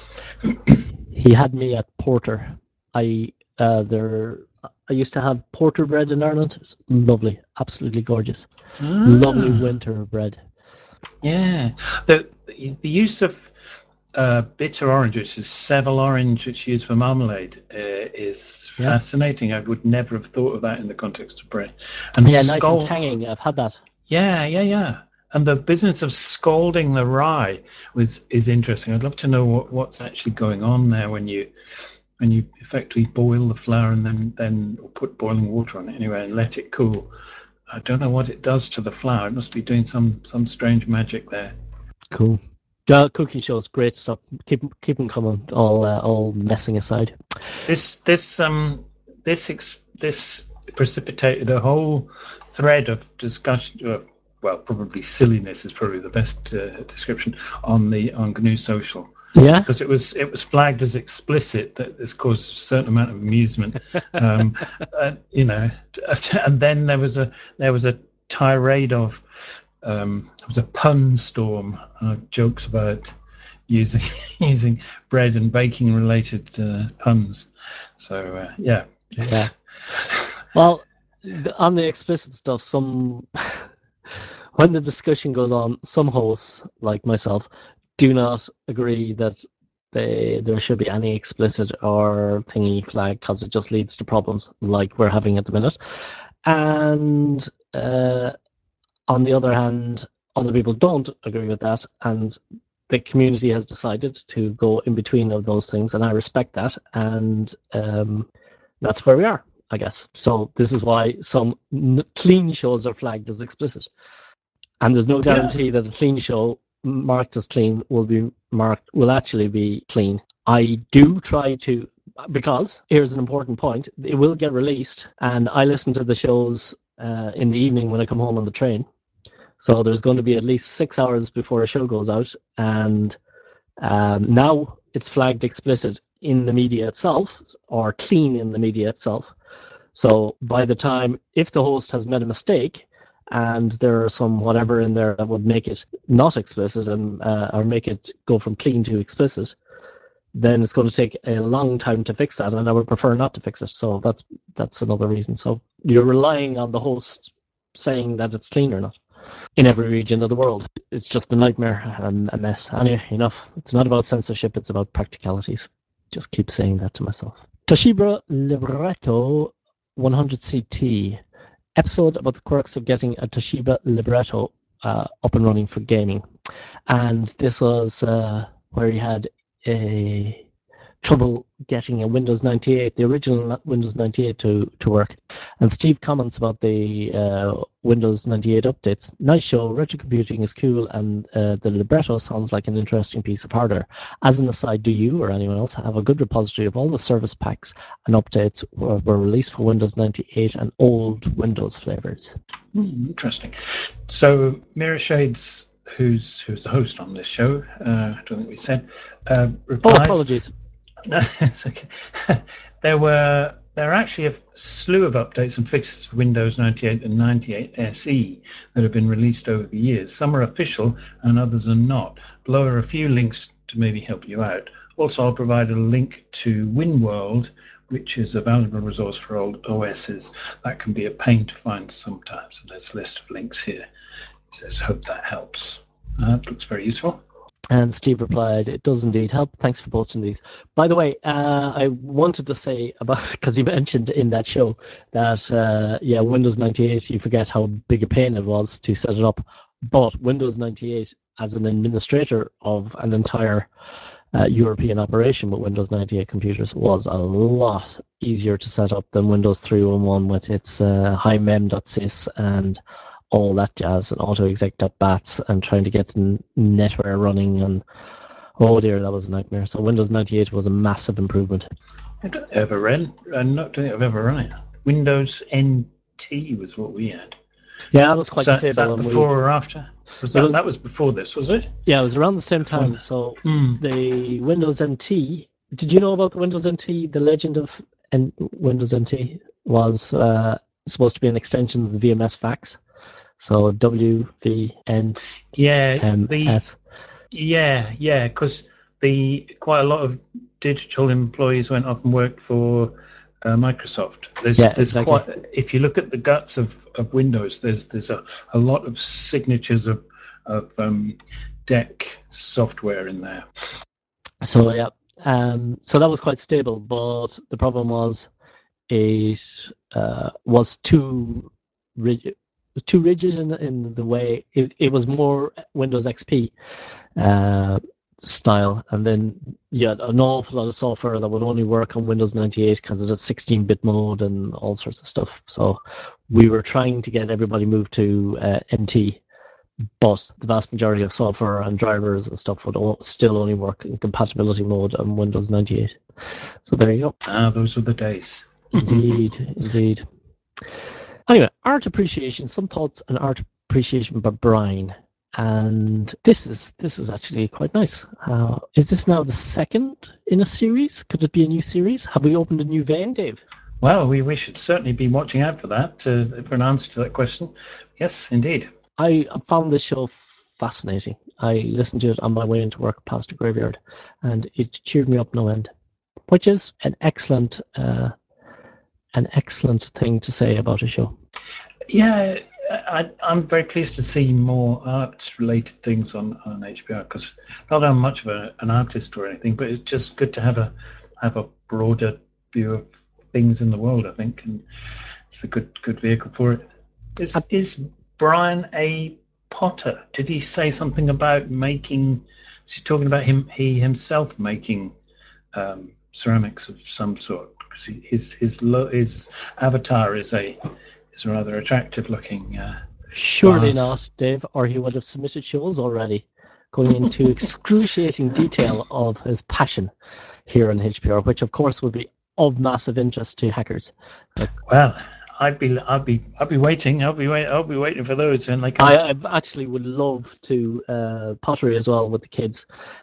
He had me at porter. I uh, there. I used to have porter bread in Ireland. It's lovely, absolutely gorgeous. Ah. Lovely winter bread. Yeah, the the use of uh, bitter orange, which is Seville orange, which is used for marmalade, uh, is Yeah. fascinating. I would never have thought of that in the context of bread. And Yeah, nice scald- and tangy. I've had that. Yeah, yeah, yeah. And the business of scalding the rye was is interesting. I'd love to know what, what's actually going on there when you when you effectively boil the flour and then then put boiling water on it anyway and let it cool. I don't know what it does to the flour. It must be doing some some strange magic there. Cool. Yeah, cooking shows, great stuff. Keep keep them coming. All uh, all messing aside. This this um this ex- this precipitated a whole thread of discussion. Uh, well, probably silliness is probably the best uh, description on the on G N U Social. Yeah, because it was it was flagged as explicit that this caused a certain amount of amusement, um, uh, you know, and then there was a there was a tirade of um, it was a pun storm, uh, jokes about using using bread and baking related uh, puns. So uh, yeah, yeah. Well, the, on the explicit stuff, some when the discussion goes on, some hosts like myself do not agree that they, there should be any explicit or thingy flag, because it just leads to problems like we're having at the minute. And uh, on the other hand, other people don't agree with that, and the community has decided to go in between of those things, and I respect that, and um, that's where we are, I guess. So this is why some n- clean shows are flagged as explicit, and there's no guarantee yeah. that a clean show marked as clean will be marked will actually be clean. I do try to, because here's an important point: it will get released, and I listen to the shows uh, in the evening when I come home on the train. So there's going to be at least six hours before a show goes out, and um, now it's flagged explicit in the media itself, or clean in the media itself. So by the time, if the host has made a mistake, and there are some whatever in there that would make it not explicit and uh, or make it go from clean to explicit, then it's going to take a long time to fix that, and I would prefer not to fix it. So that's that's another reason. So you're relying on the host saying that it's clean or not in every region of the world. It's just a nightmare and a mess. Anyway, enough. It's not about censorship, it's about practicalities. Just keep saying that to myself. Toshiba Libretto one hundred C T. Episode about the quirks of getting a Toshiba Libretto uh, up and running for gaming. And this was uh, where he had a trouble getting a Windows ninety-eight, the original Windows ninety-eight to, to work. And Steve comments about the uh, Windows ninety-eight updates. Nice show, retro computing is cool, and uh, the Libretto sounds like an interesting piece of hardware. As an aside, do you or anyone else have a good repository of all the service packs and updates were, were released for Windows ninety-eight and old Windows flavors? Mm, interesting. So Mirror Shades, who's who's the host on this show, uh, I don't think we said, uh, replies. Oh, apologies. No, it's okay. there were there are actually a slew of updates and fixes for Windows ninety-eight and ninety-eight S E that have been released over the years. Some are official and others are not. Below are a few links to maybe help you out. Also, I'll provide a link to WinWorld, which is a valuable resource for old O Ss. That can be a pain to find sometimes. And there's a list of links here. It says, hope that helps. Uh, that looks very useful. And Steve replied, it does indeed help. Thanks for posting these. By the way, uh, I wanted to say about, because he mentioned in that show that, uh, yeah, Windows ninety-eight, you forget how big a pain it was to set it up. But Windows ninety-eight, as an administrator of an entire uh, European operation with Windows ninety-eight computers, was a lot easier to set up than Windows three one one with its uh, high mem dot sys and all that jazz, and autoexec.bats, and trying to get the NetWare running, and oh dear, that was a nightmare. So Windows ninety-eight was a massive improvement. I don't ever read, I don't think I've ever run it. Windows N T was what we had. Yeah, it was quite is that, stable. Is that before we, or after? Was that, was, that was before this, was it? Yeah, it was around the same time. Before. So mm. the Windows N T, did you know about the Windows N T? The legend of N- Windows N T was uh, supposed to be an extension of the V M S fax. So W V N yeah, M S. The, yeah, yeah, because the quite a lot of digital employees went off and worked for uh, Microsoft. There's, yeah, there's exactly. quite. If you look at the guts of, of Windows, there's there's a, a lot of signatures of of um, D E C software in there. So yeah, um, so that was quite stable, but the problem was it uh, was too rigid, too rigid in, in the way it, it was more Windows X P uh, style, and then you had an awful lot of software that would only work on Windows ninety-eight because it had sixteen bit mode and all sorts of stuff. So we were trying to get everybody moved to uh, N T, but the vast majority of software and drivers and stuff would all, still only work in compatibility mode on Windows ninety-eight. So there you go. Ah, those were the days. Indeed, indeed. Anyway, art appreciation, some thoughts on art appreciation by Brian. And this is this is actually quite nice. Uh, is this now the second in a series? Could it be a new series? Have we opened a new vein, Dave? Well, we, we should certainly be watching out for that, uh, for an answer to that question. Yes, indeed. I found this show fascinating. I listened to it on my way into work past a graveyard, and it cheered me up no end, which is an excellent, uh, an excellent thing to say about a show. Yeah, I, I'm very pleased to see more art-related things on, on H B R, because not that I'm much of a, an artist or anything, but it's just good to have a have a broader view of things in the world, I think, and it's a good good vehicle for it. Is Uh, is Brian a potter? Did he say something about making? Was he talking about him he himself making um, ceramics of some sort? Because he, his his lo- his avatar is a is a rather attractive looking. Uh, Surely vase. not, Dave, or he would have submitted shows already, going into excruciating detail of his passion here on H P R, which of course would be of massive interest to hackers. Like, Well, I'd be, I'd be, I'd be waiting. I'll be wait, I'll be waiting for those when they come. I, I actually would love to uh, pottery as well with the kids.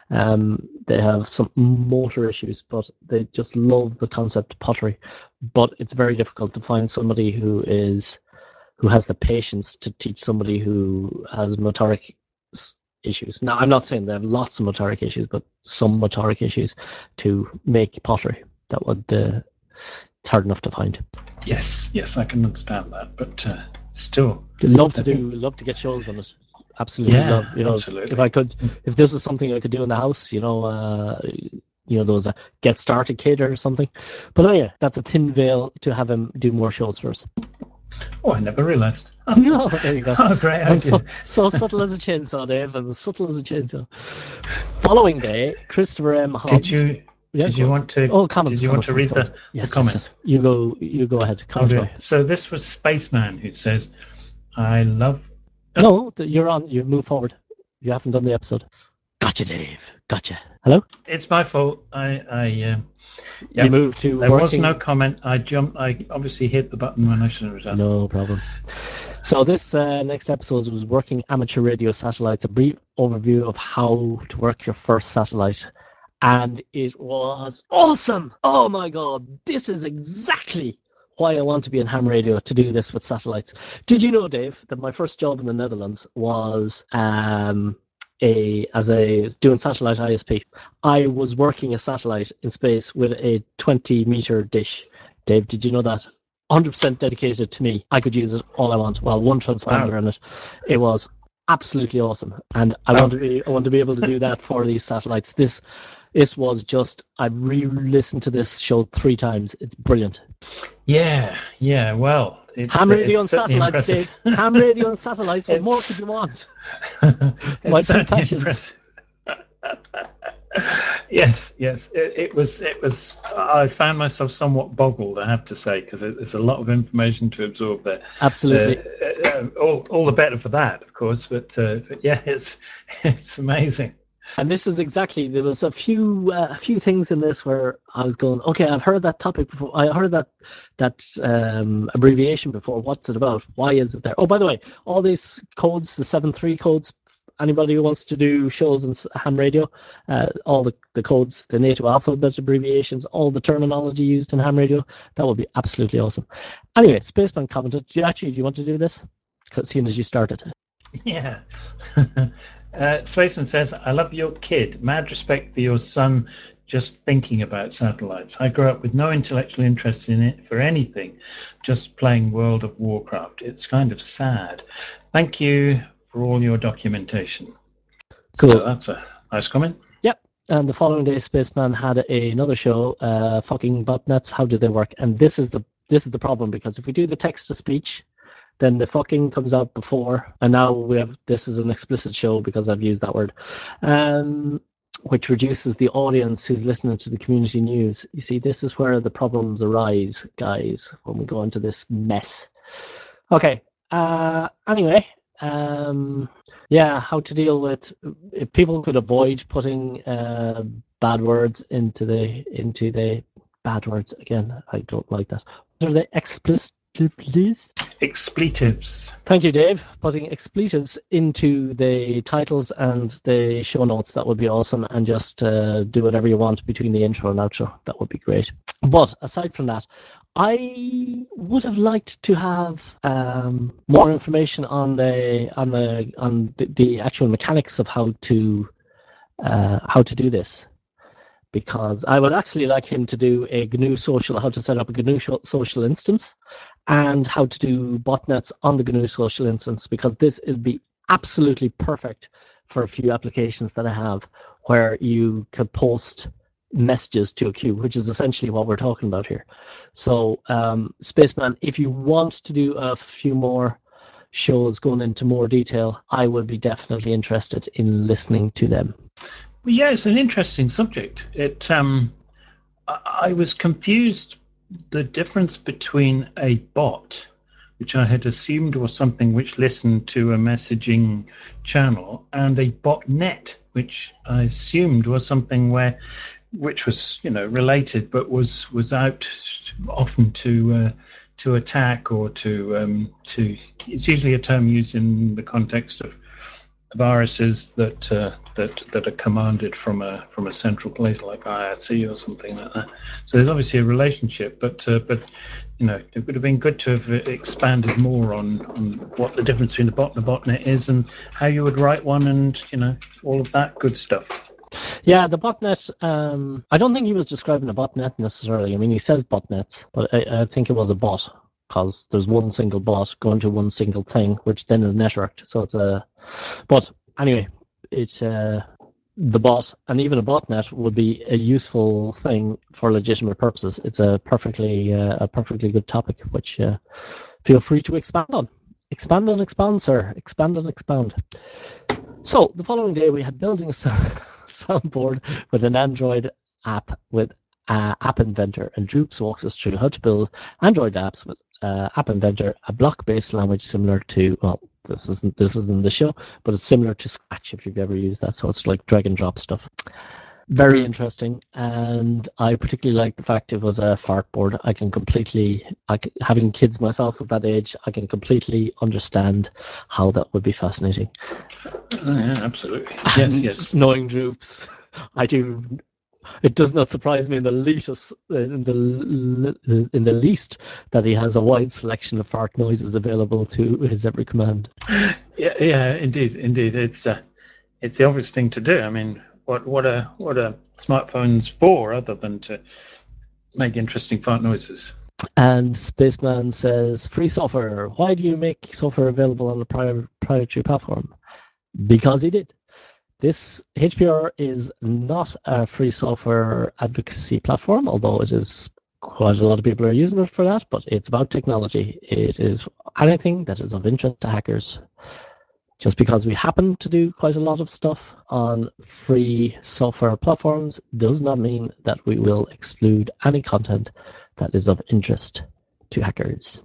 Um, they have some motor issues, but they just love the concept of pottery. But it's very difficult to find somebody who is who has the patience to teach somebody who has motoric issues. Now, I'm not saying they have lots of motoric issues, but some motoric issues to make pottery. That would uh, it's hard enough to find. Yes, yes, I can understand that, but uh, still, love to I do, think... love to get shows on it. Absolutely yeah, love. You know, absolutely. if I could, if this was something I could do in the house, you know, uh, you know, there was a get started kid or something. But oh yeah, that's a thin veil to have him do more shows for us. Oh, I never realised. Oh, no, there you go. Oh, great I'm idea. so, so subtle as a chainsaw, Dave, and subtle as a chainsaw. Following day, Christopher M. Hobbs. Did you? Yeah, did you want to? Oh, comments. Did you comments, want to read comments, the, yes, the comment? Yes, yes. You go. You go ahead. Comment away. So this was Spaceman who says, "I love." No, you're on. You move forward. You haven't done the episode. Gotcha, Dave. Gotcha. Hello? It's my fault. I, I, uh, you yep. moved to There working... was no comment. I jumped. I obviously hit the button when I shouldn't have done. No problem. So this uh, next episode was working amateur radio satellites, a brief overview of how to work your first satellite. And it was awesome. Oh my God. This is exactly why I want to be in ham radio, to do this with satellites. Did you know, Dave, that my first job in the Netherlands was um, a as a doing satellite I S P. I was working a satellite in space with a twenty meter dish. Dave, did you know that? one hundred percent dedicated to me. I could use it all I want. Well, one transponder wow. in it. It was absolutely awesome, and I wow. want to be I want to be able to do that for these satellites. This this was just, I re-listened to this show three times. It's brilliant. Yeah, yeah. Well, it's ham radio it's and satellites, Dave. Ham radio and satellites. What more could you want? My two passions. yes, yes. It, it was. It was. I found myself somewhat boggled, I have to say, because it, it's a lot of information to absorb there. Absolutely. Uh, uh, all, all the better for that, of course. But, uh, but yeah, it's it's amazing. And this is exactly, there was a few uh, a few things in this where I was going, okay, I've heard that topic before. I heard that that um, abbreviation before. What's it about? Why is it there? Oh, by the way, all these codes, the seven three codes, anybody who wants to do shows in ham radio, uh, all the, the codes, the NATO alphabet abbreviations, all the terminology used in ham radio, that would be absolutely awesome. Anyway, Spaceman commented, do you actually, do you want to do this? Seeing as you started. Yeah. uh, Spaceman says, I love your kid. Mad respect for your son just thinking about satellites. I grew up with no intellectual interest in it for anything, just playing World of Warcraft. It's kind of sad. Thank you for all your documentation. Cool. So that's a nice comment. Yep. And the following day, Spaceman had a, another show, uh, fucking botnets, how do they work? And this is the this is the problem, because if we do the text to speech, then the fucking comes out before, and now we have, this is an explicit show because I've used that word, um, which reduces the audience who's listening to the community news. You see, this is where the problems arise, guys, when we go into this mess. Okay, uh, anyway, um, yeah, how to deal with, if people could avoid putting uh, bad words into the, into the, bad words, again, I don't like that. What are they, explicit? Please. Expletives. Thank you, Dave. Putting expletives into the titles and the show notes, that would be awesome. And just uh, do whatever you want between the intro and outro. That would be great. But aside from that, I would have liked to have um, more information on the on the on the, the actual mechanics of how to uh, how to do this. Because I would actually like him to do a G N U social, how to set up a G N U social instance, and how to do botnets on the G N U social instance, because this would be absolutely perfect for a few applications that I have where you could post messages to a queue, which is essentially what we're talking about here. So, um, Spaceman, if you want to do a few more shows going into more detail, I would be definitely interested in listening to them. Well, yeah, it's an interesting subject. It, um, I, I was confused the difference between a bot, which I had assumed was something which listened to a messaging channel, and a botnet, which I assumed was something where, which was, you know, related, but was was out often to uh, to attack or to um, to. It's usually a term used in the context of viruses that uh, that that are commanded from a from a central place like I R C or something like that. So there's obviously a relationship, but uh, but you know, it would have been good to have expanded more on, on what the difference between the bot and the botnet is, and how you would write one, and you know, all of that good stuff. Yeah, the botnet, um, I don't think he was describing a botnet necessarily. I mean, he says botnets, but I, I think it was a bot, because there's one single bot going to one single thing, which then is networked. So it's a, but anyway, it's uh, the bot, and even a botnet would be a useful thing for legitimate purposes. It's a perfectly uh, a perfectly good topic, which uh, feel free to expand on. Expand and expound, sir. Expand and expound. So the following day, we had building a soundboard with an Android app with uh, App Inventor, and Droops walks us through how to build Android apps with uh, App Inventor, a block-based language similar to, well, this isn't this isn't the show, but it's similar to Scratch if you've ever used that. So it's like drag and drop stuff. Very interesting, and I particularly like the fact it was a fart board. I can completely, I can, having kids myself at that age, I can completely understand how that would be fascinating. Oh, yeah, absolutely. Yes, yes. Knowing Droops, I do. It does not surprise me in the least, in the in the least, that he has a wide selection of fart noises available to his every command. Yeah, yeah, indeed, indeed. It's uh, it's the obvious thing to do. I mean, what what are what are smartphones for other than to make interesting fart noises? And Spaceman says, free software. Why do you make software available on a proprietary platform? Because he did. This H P R is not a free software advocacy platform, although it is quite a lot of people are using it for that, but it's about technology. It is anything that is of interest to hackers. Just because we happen to do quite a lot of stuff on free software platforms does not mean that we will exclude any content that is of interest to hackers.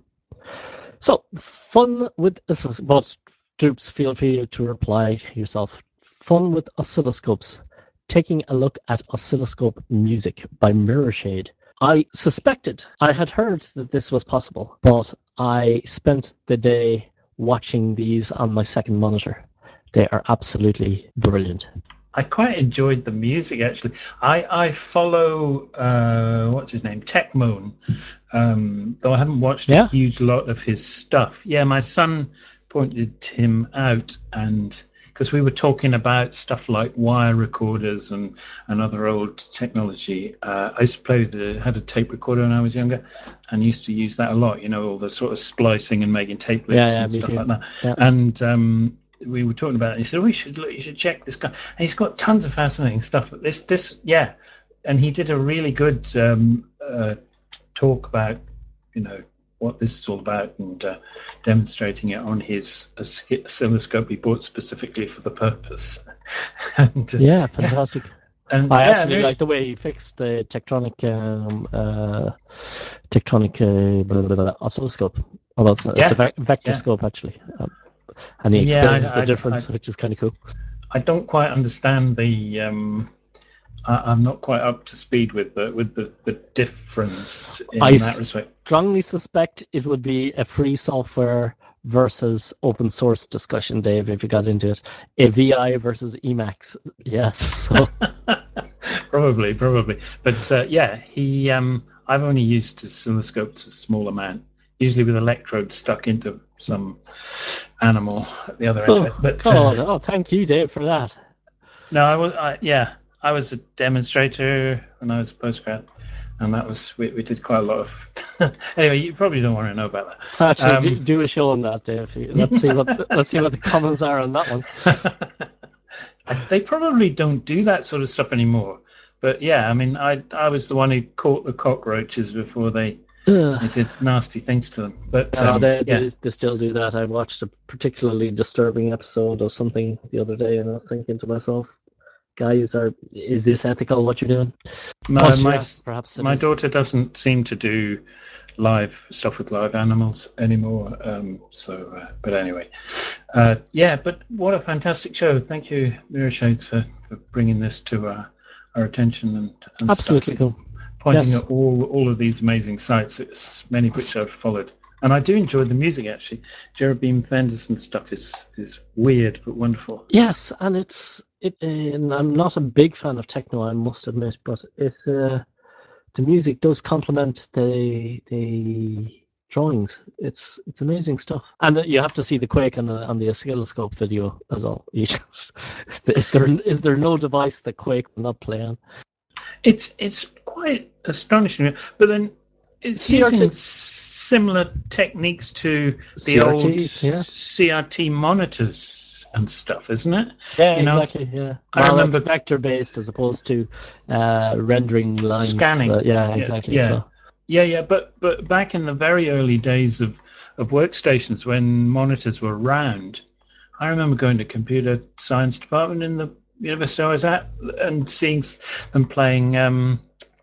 So, fun with but Droops, feel free to reply yourself. Fun with oscilloscopes. Taking a look at oscilloscope music by Mirrorshade. I suspected, I had heard that this was possible, but I spent the day watching these on my second monitor. They are absolutely brilliant. I quite enjoyed the music, actually. I, I follow, uh, what's his name, Techmoan, um, though I haven't watched Yeah? a huge lot of his stuff. Yeah, my son pointed him out, and because we were talking about stuff like wire recorders and, and other old technology. Uh, I used to play the had a tape recorder when I was younger, and used to use that a lot. You know, all the sort of splicing and making tape loops Yeah, yeah, and me stuff too. like that. Yeah. And um, we were talking about it. And he said, "We should look. You should check this guy." And he's got tons of fascinating stuff. But this, this, yeah. And he did a really good um, uh, talk about, you know, what this is all about, and uh, demonstrating it on his oscilloscope he bought specifically for the purpose. and, uh, yeah, fantastic. Yeah. And I yeah, actually there's- like the way he fixed the Tectronic um, uh, Tectronic uh, blah, blah, blah, oscilloscope. Although it's, it's a Yeah, ve- vector yeah. scope actually, um, and he Yeah, explains I, the I, difference, I, which is kind of cool. I don't quite understand the. Um, I, I'm not quite up to speed with the with the, the difference in I that respect. strongly suspect it would be a free software versus open source discussion, Dave, if you got into it. A V I versus Emacs. Yes. So probably, probably. But uh, yeah, he. Um, I've only used oscilloscopes a small amount, usually with electrodes stuck into some animal at the other end oh, of it. But God. uh, Oh, thank you, Dave, for that. no, I was. I, yeah, I was a demonstrator when I was a postgrad, and that was we, we did quite a lot of. Anyway, you probably don't want to know about that. Actually, Um, do, do a show on that, Dave. Let's see what let's see what the comments are on that one. I, they probably don't do that sort of stuff anymore. But yeah, I mean, I I was the one who caught the cockroaches before they they did nasty things to them. But No, um, they, yeah, they they still do that. I watched a particularly disturbing episode of something the other day, and I was thinking to myself, guys, are is this ethical what you're doing? no, But my yes, perhaps it my is. daughter doesn't seem to do live stuff with live animals anymore. Um, so, uh, but anyway, uh, yeah. But what a fantastic show! Thank you, Mirror Shades, for, for bringing this to our, our attention and, and Absolutely stuff, cool. pointing Yes. at all all of these amazing sites, it's many of which I've followed. And I do enjoy the music actually. Jeremy Fenderson stuff is is weird but wonderful. Yes, and it's it. And I'm not a big fan of techno, I must admit, but it's uh, the music does complement the the drawings. It's it's amazing stuff, and you have to see the Quake on the on the oscilloscope video as well. You just, is there is there no device that Quake will not play on? It's it's quite astonishing, but then it's C R T using similar techniques to the old C R Ts, yeah. C R T monitors and stuff, isn't it? Yeah, You know, exactly. Yeah. I Well, remember it's vector based as opposed to uh, rendering lines. scanning. Uh, yeah, Yeah, exactly. yeah, So yeah, yeah. But but back in the very early days of of workstations when monitors were round, I remember going to computer science department in the university I was at and seeing s- them playing um,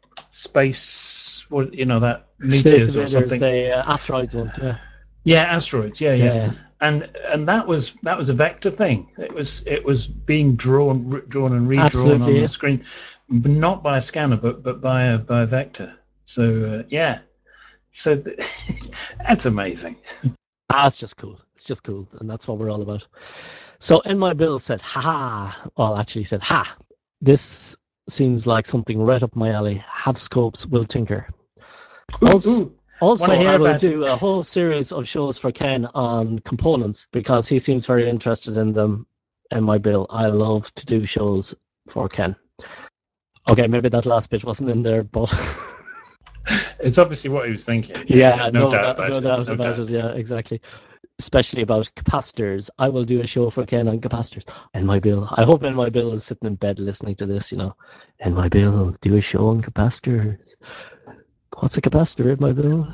space, what you know, that Space meteors or Invaders, something. the uh, asteroids one. Yeah. Yeah, asteroids. Yeah, yeah. Yeah. And and that was that was a vector thing. It was it was being drawn, re- drawn and redrawn Absolutely, on yeah. the screen, but not by a scanner, but but by a by a vector. So uh, yeah, so th- that's amazing. Ah, it's just cool. It's just cool, and that's what we're all about. So, in my bill said, "Ha ha." Well, actually said, "Ha." This seems like something right up my alley. Have scopes, will tinker. Ooh, Also, ooh, also wanna hear I will about it? do a whole series of shows for Ken on components because he seems very interested in them. In my bill, I love to do shows for Ken. Okay, maybe that last bit wasn't in there, but It's obviously what he was thinking. Yeah, yeah, yeah, no, no doubt doubt, about no it. doubt No about doubt. it. Yeah, exactly. Especially about capacitors. I will do a show for Ken on capacitors. And my bill. I hope in my bill is sitting in bed listening to this. You know, and my bill do a show on capacitors. What's a capacitor in my bill?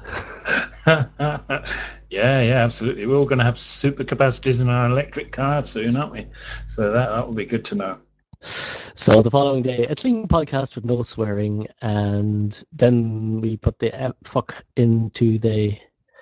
Yeah, yeah, absolutely. We're all going to have super capacitors in our electric cars soon, aren't we? So that that will be good to know. So the following day, a clean podcast with no swearing, and then we put the uh, fuck into the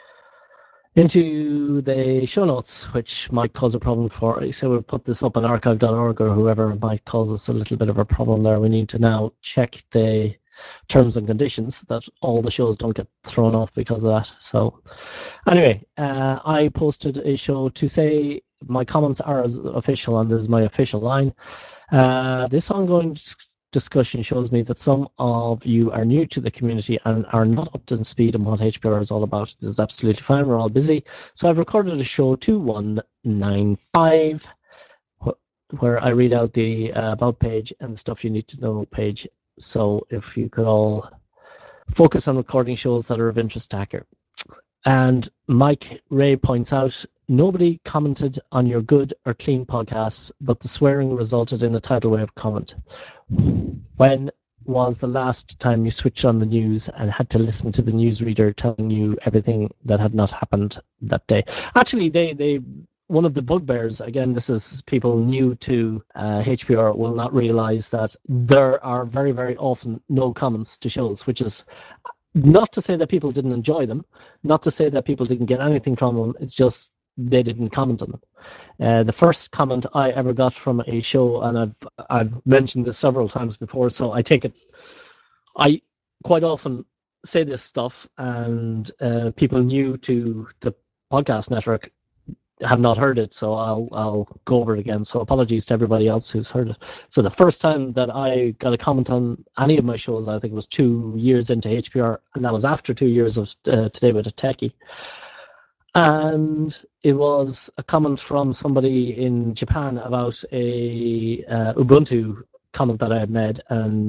into the show notes, which might cause a problem for. So we'll put this up on archive dot org or whoever might cause us a little bit of a problem there. We need to now check the terms and conditions that all the shows don't get thrown off because of that. So anyway, uh, I posted a show to say my comments are as official, and this is my official line. Uh, this ongoing discussion shows me that some of you are new to the community and are not up to speed on what H P R is all about. This is absolutely fine. We're all busy. So I've recorded a show two one nine five where I read out the uh, about page and the stuff you need to know page. So if you could all focus on recording shows that are of interest to Hacker. And Mike Ray points out, nobody commented on your good or clean podcasts, but the swearing resulted in a tidal wave comment. When was the last time you switched on the news and had to listen to the newsreader telling you everything that had not happened that day? Actually, they, they one of the bugbears, again, this is people new to uh, H P R will not realize that there are very, very often no comments to shows, which is not to say that people didn't enjoy them, not to say that people didn't get anything from them. It's just they didn't comment on them. Uh, the first comment I ever got from a show, and I've I've mentioned this several times before, so I take it. I quite often say this stuff, and uh, people new to the podcast network have not heard it, so I'll I'll go over it again. So apologies to everybody else who's heard it. So the first time that I got a comment on any of my shows, I think it was two years into H P R, and that was after two years of uh, Today with a Techie. And it was a comment from somebody in Japan about a uh, Ubuntu comment that I had made, and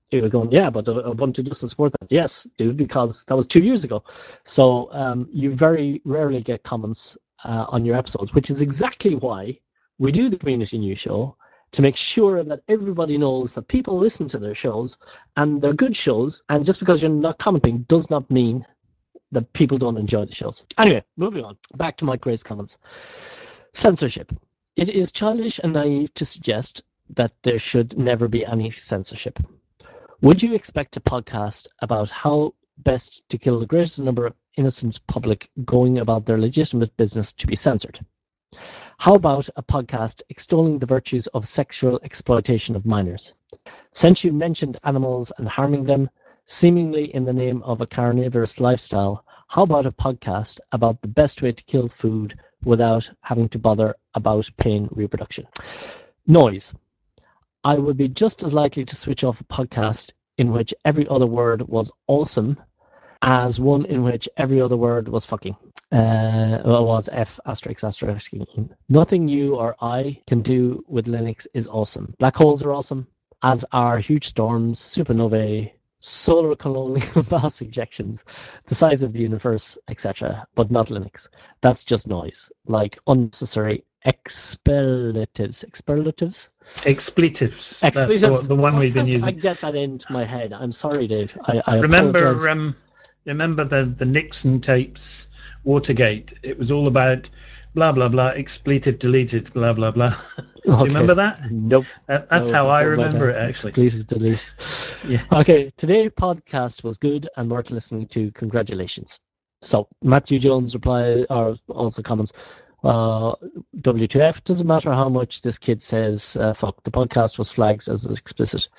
you were going, yeah, but Ubuntu doesn't support that. Yes, dude, because that was two years ago. So um, you very rarely get comments uh, on your episodes, which is exactly why we do the Community News Show, to make sure that everybody knows that people listen to their shows and they're good shows. And just because you're not commenting does not mean that people don't enjoy the shows. Anyway, moving on. Back to Mike Gray's comments. Censorship. It is childish and naive to suggest that there should never be any censorship. Would you expect a podcast about how best to kill the greatest number of innocent public going about their legitimate business to be censored? How about a podcast extolling the virtues of sexual exploitation of minors? Since you mentioned animals and harming them, seemingly in the name of a carnivorous lifestyle, how about a podcast about the best way to kill food without having to bother about pain reproduction? Noise. I would be just as likely to switch off a podcast in which every other word was awesome as one in which every other word was fucking. Uh, well, was F asterisk asterisk. Nothing you or I can do with Linux is awesome. Black holes are awesome, as are huge storms, supernovae, solar colonial mass ejections, the size of the universe, et cetera. But not Linux. That's just noise, like unnecessary expletives. Expletives? Expletives. That's the, Expletives. the one Why we've been can't I using. get that into my head? I'm sorry, Dave. I, I Remember, apologize. um, remember the the Nixon tapes, Watergate. It was all about blah blah blah, expletive deleted, blah blah blah. Do you Okay. remember that? Nope. That, that's No, how I before my remember time. it, actually. Expletive delete. Yes. Okay, today's podcast was good and worth listening to. Congratulations. So Matthew Jones reply or also comments. Uh, W two F, doesn't matter how much this kid says uh, fuck, the podcast was flagged as explicit.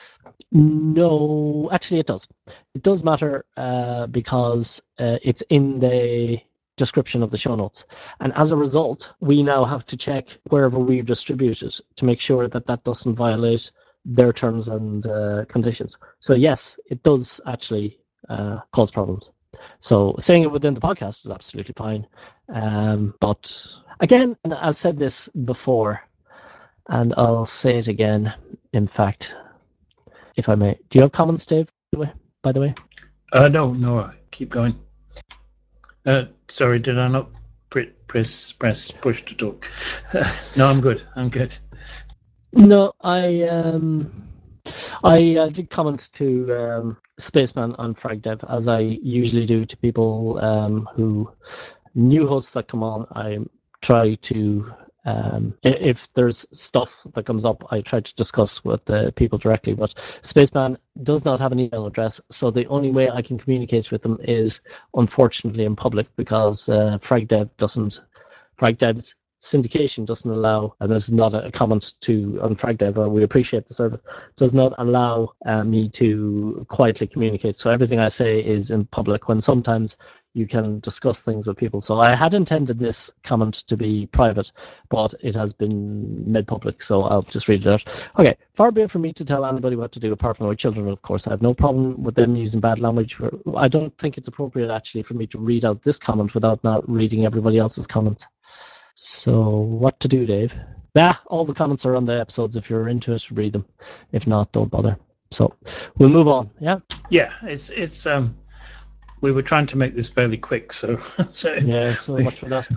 No, actually it does. It does matter uh, because uh, it's in the description of the show notes. And as a result, we now have to check wherever we've distributed to make sure that that doesn't violate their terms and uh, conditions. So yes, it does actually uh, cause problems. So saying it within the podcast is absolutely fine. Um, but again, and I've said this before, and I'll say it again, in fact, if I may. Do you have comments, Dave, by the way? Uh, no, no, keep going. Uh, sorry, did I not press press push to talk? No, I'm good. I'm good. No, I um, I uh, did comment to um, Spaceman on FragDev, as I usually do to people um, who new hosts that come on. I try to um, if there's stuff that comes up, I try to discuss with the people directly. But Spaceman does not have an email address, so the only way I can communicate with them is unfortunately in public, because uh, FragDev doesn't. FragDev's syndication doesn't allow, and this is not a comment to on FragDev, uh, we appreciate the service, does not allow uh, me to quietly communicate. So everything I say is in public, when sometimes you can discuss things with people. So I had intended this comment to be private, but it has been made public, so I'll just read it out. Okay, far be it from me to tell anybody what to do, apart from my children, of course. I have no problem with them using bad language. I don't think it's appropriate, actually, for me to read out this comment without not reading everybody else's comments. So what to do, Dave? Yeah, all the comments are on the episodes. If you're into it, read them. If not, don't bother. So we'll move on. Yeah. Yeah, it's it's um we were trying to make this fairly quick, so, so yeah, so much for that.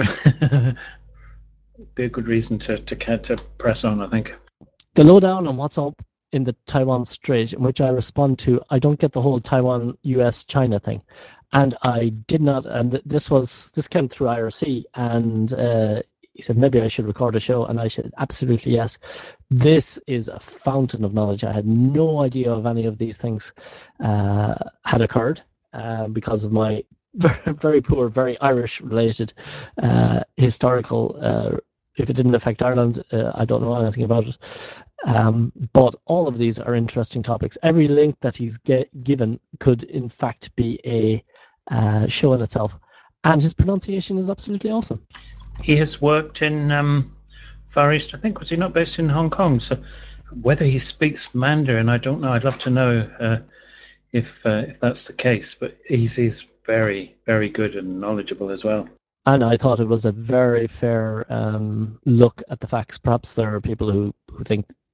Be a good reason to to to press on, I think. The lowdown on what's up in the Taiwan Strait, in which I respond to, I don't get the whole Taiwan U S China thing. And I did not, and this was this came through I R C, and uh, he said maybe I should record a show, and I said absolutely yes. This is a fountain of knowledge. I had no idea of any of these things uh, had occurred uh, because of my very, very poor, very Irish-related uh, historical. Uh, if it didn't affect Ireland, uh, I don't know anything about it. Um, but all of these are interesting topics. Every link that he's get, given could, in fact, be a uh, show in itself. And his pronunciation is absolutely awesome. He has worked in um, Far East, I think. Was he not based in Hong Kong? So whether he speaks Mandarin, I don't know. I'd love to know uh, if uh, if that's the case. But he's, he's very, very good and knowledgeable as well. And I thought it was a very fair um, look at the facts. Perhaps there are people who, who think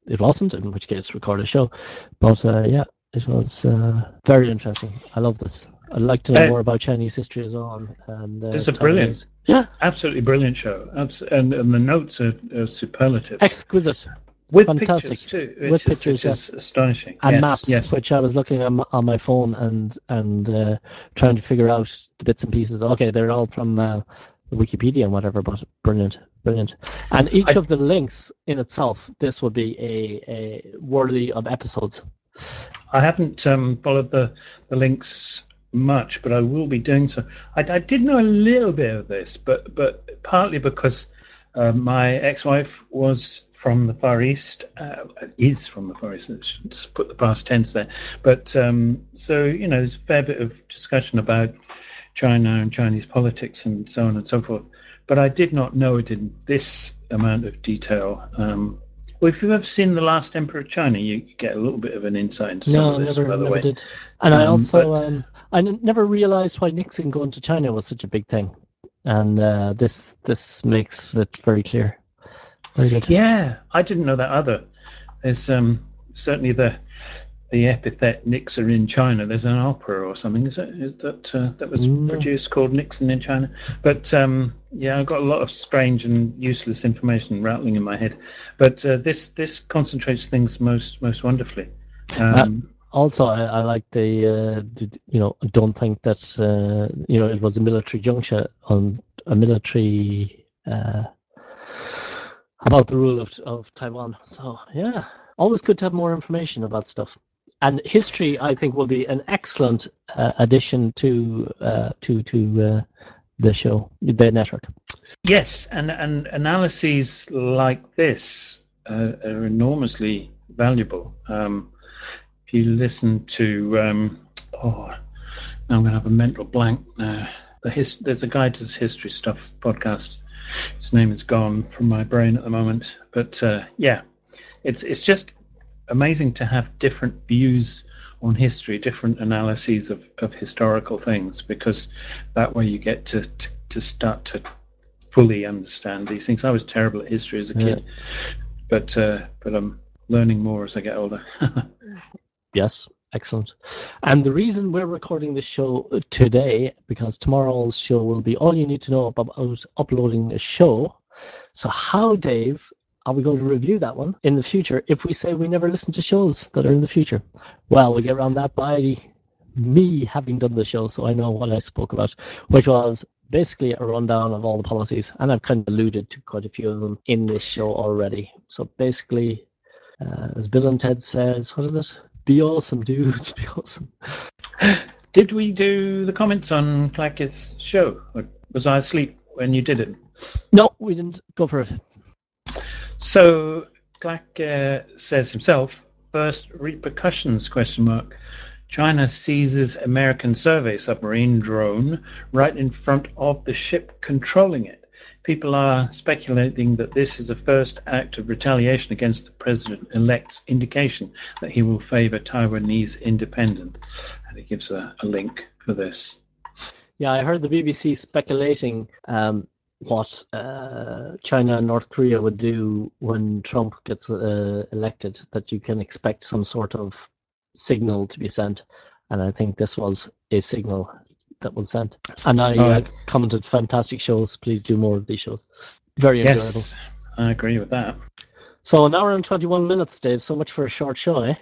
it wasn't, in which case record a show. But uh, yeah, it was uh, very interesting. I love this. I'd like to know Uh, more about Chinese history as well. And uh, It's a Taiwanese. brilliant, Yeah, absolutely brilliant show. Abs- and, and the notes are, are superlative. exquisite. With fantastic. pictures too, With which is, pictures, which is astonishing. and yes, maps, yes. which I was looking on, on my phone and and uh, trying to figure out the bits and pieces. Okay, they're all from uh, Wikipedia and whatever, but brilliant, brilliant. And each I- of the links in itself, this would be a, a worthy of episodes. I haven't um, followed the, the links much, but I will be doing so. I, I did know a little bit of this, but but partly because uh, my ex-wife was from the Far East, uh, is from the Far East. I should put the past tense there. But um, so you know, there's a fair bit of discussion about China and Chinese politics and so on and so forth. But I did not know it in this amount of detail. Um, well, if you've ever seen The Last Emperor of China, you get a little bit of an insight into some No, of this, never, by the never way. did. And I Um, also, but- um, I n- never realized why Nixon going to China was such a big thing. And uh, this this makes it very clear. Very good. Yeah, I didn't know that either. There's um, certainly the the epithet Nixon in China. There's an opera or something, is it, is that uh, that was No. produced called Nixon in China? But um, yeah, I've got a lot of strange and useless information rattling in my head. But uh, this this concentrates things most most wonderfully. Um, Also, I, I like the, uh, the, you know, don't think that, uh, you know, it was a military juncture on a military, uh, about the rule of, of Taiwan. So, yeah, always good to have more information about stuff. And history, I think, will be an excellent uh, addition to uh, to to uh, the show, the network. Yes, and, and analyses like this uh, are enormously valuable. Um, if you listen to, um, oh, now I'm going to have a mental blank now. The his, there's a guy to this history stuff podcast. His name is gone from my brain at the moment, but uh, yeah, it's it's just amazing to have different views on history, different analyses of, of historical things, because that way you get to, to, to start to fully understand these things. I was terrible at history as a kid, yeah. but uh, but I'm learning more as I get older. Yes, excellent. And the reason we're recording this show today, because tomorrow's show will be all you need to know about uploading a show. So how, Dave, are we going to review that one in the future if we say we never listen to shows that are in the future? Well, we get around that by me having done the show, so I know what I spoke about, which was basically a rundown of all the policies, and I've kind of alluded to quite a few of them in this show already. So basically, uh, as Bill and Ted says, what is it? Be awesome, dudes. Be awesome. Did we do the comments on Clackett's show? Or was I asleep when you did it? No, we didn't go for it. So Clack uh, says himself, first repercussions, question mark. China seizes American survey submarine drone right in front of the ship controlling it. People are speculating that this is a first act of retaliation against the president-elect's indication that he will favor Taiwanese independence. And he gives a, a link for this. Yeah, I heard the B B C speculating um, what uh, China and North Korea would do when Trump gets uh, elected, that you can expect some sort of signal to be sent. And I think this was a signal that was sent. And I uh, commented, fantastic shows. Please do more of these shows. Very enjoyable. Yes, I agree with that. So an hour and twenty-one minutes, Dave. So much for a short show, eh?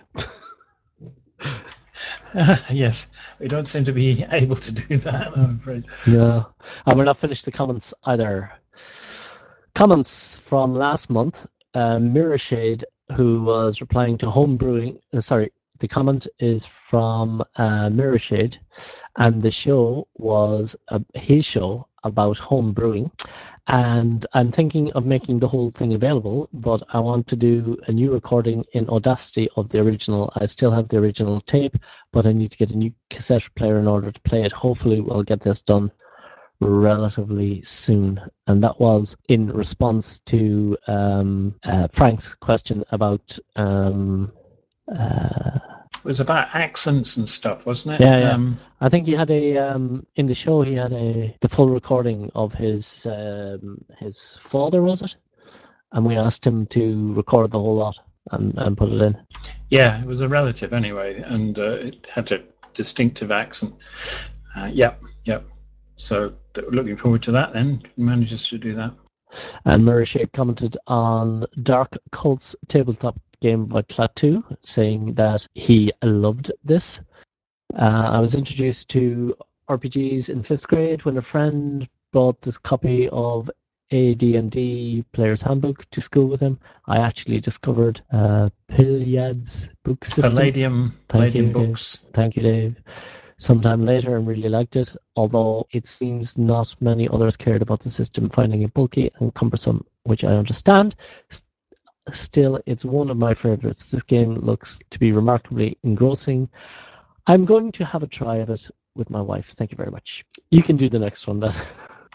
Uh, yes, we don't seem to be able to do that, I'm afraid. No, and we're not finished the comments either. Comments from last month, uh, Mirror Shade, who was replying to home brewing, uh, sorry, the comment is from uh, Mirror Shade, and the show was uh, his show about home brewing. And I'm thinking of making the whole thing available, but I want to do a new recording in Audacity of the original. I still have the original tape, but I need to get a new cassette player in order to play it. Hopefully we'll get this done relatively soon. And that was in response to um, uh, Frank's question about um, uh, it was about accents and stuff, wasn't it? Yeah, yeah. Um, I think he had a um, in the show. He had a the full recording of his um, his father, was it? And we asked him to record the whole lot. and, and put it in. Yeah, it was a relative anyway, and uh, it had a distinctive accent. Uh, yep, yep. So looking forward to that then. If he manages to do that. And Murray commented on Dark Cult's tabletop game by Klaatu, saying that he loved this. Uh, I was introduced to R P Gs in fifth grade when a friend brought this copy of A D and D Player's Handbook to school with him. I actually discovered uh, Piliad's book system. Palladium, Thank Palladium you, books. Dave. Thank you, Dave. Sometime later and really liked it, although it seems not many others cared about the system, finding it bulky and cumbersome, which I understand. S- Still, it's one of my favorites. This game looks to be remarkably engrossing. I'm going to have a try of it with my wife. Thank you very much. You can do the next one then.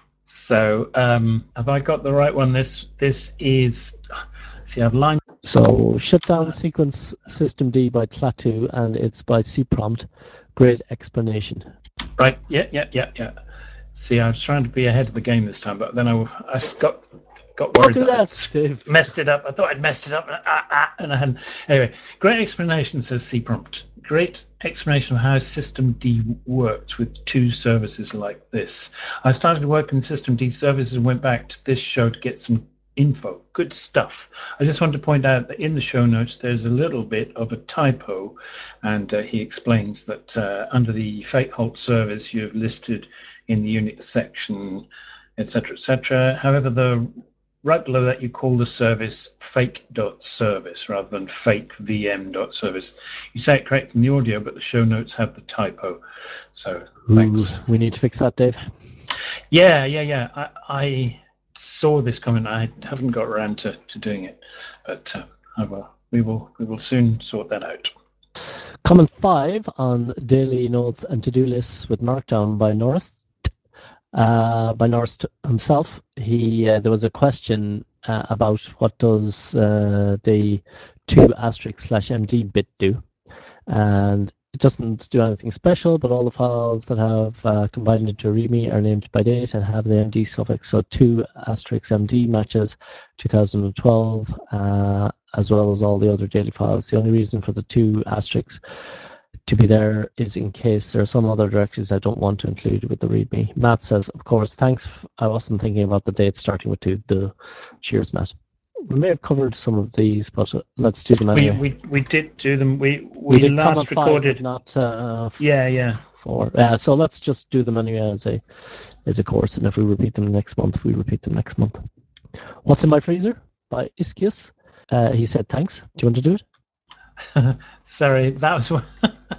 So, um, have I got the right one? This this is. See, I've lined. So, Shutdown Sequence System D by Klaatu, and it's by C-Prompt. Great explanation. Right. Yeah, yeah, yeah, yeah. See, I was trying to be ahead of the game this time, but then I, I got got worried Don't do that, that, I'd Dave. messed it up. I thought I'd messed it up, and, ah, ah, and I hadn't. Anyway, great explanation, says C-Prompt. Great explanation of how System D worked with two services like this. I started working System D services and went back to this show to get some info. Good stuff. I just want to point out that in the show notes there's a little bit of a typo, and uh, he explains that uh, under the Fakeholt service you've listed in the Unix section, etc, etc. However, the right below that you call the service fake.service rather than fakevm.service. You say it correct in the audio, but the show notes have the typo. So thanks. Ooh, we need to fix that, Dave. Yeah, yeah, yeah. I, I saw this comment. I haven't got around to, to doing it, but uh, I will. We will. We will soon sort that out. Comment five on daily notes and to-do lists with Markdown by Norris. Uh, by Norris himself. He uh, there was a question uh, about what does uh, the two asterisk slash md bit do, and it doesn't do anything special, but all the files that have uh, combined into a README are named by date and have the M D suffix. So two asterisk M D matches two thousand twelve, uh, as well as all the other daily files. The only reason for the two asterisks to be there is in case there are some other directories I don't want to include with the README. Matt says, of course, thanks. I wasn't thinking about the dates starting with two. The cheers, Matt. We may have covered some of these, but uh, let's do them anyway. We we, we did do them. We we, We did last comment five, recorded. but not uh, Yeah, yeah. four. Uh, so let's just do them anyway as a as a course, and if we repeat them next month, we repeat them next month. What's in my freezer by Iskius? Uh, he said, thanks. Do you want to do it? Sorry, that was one.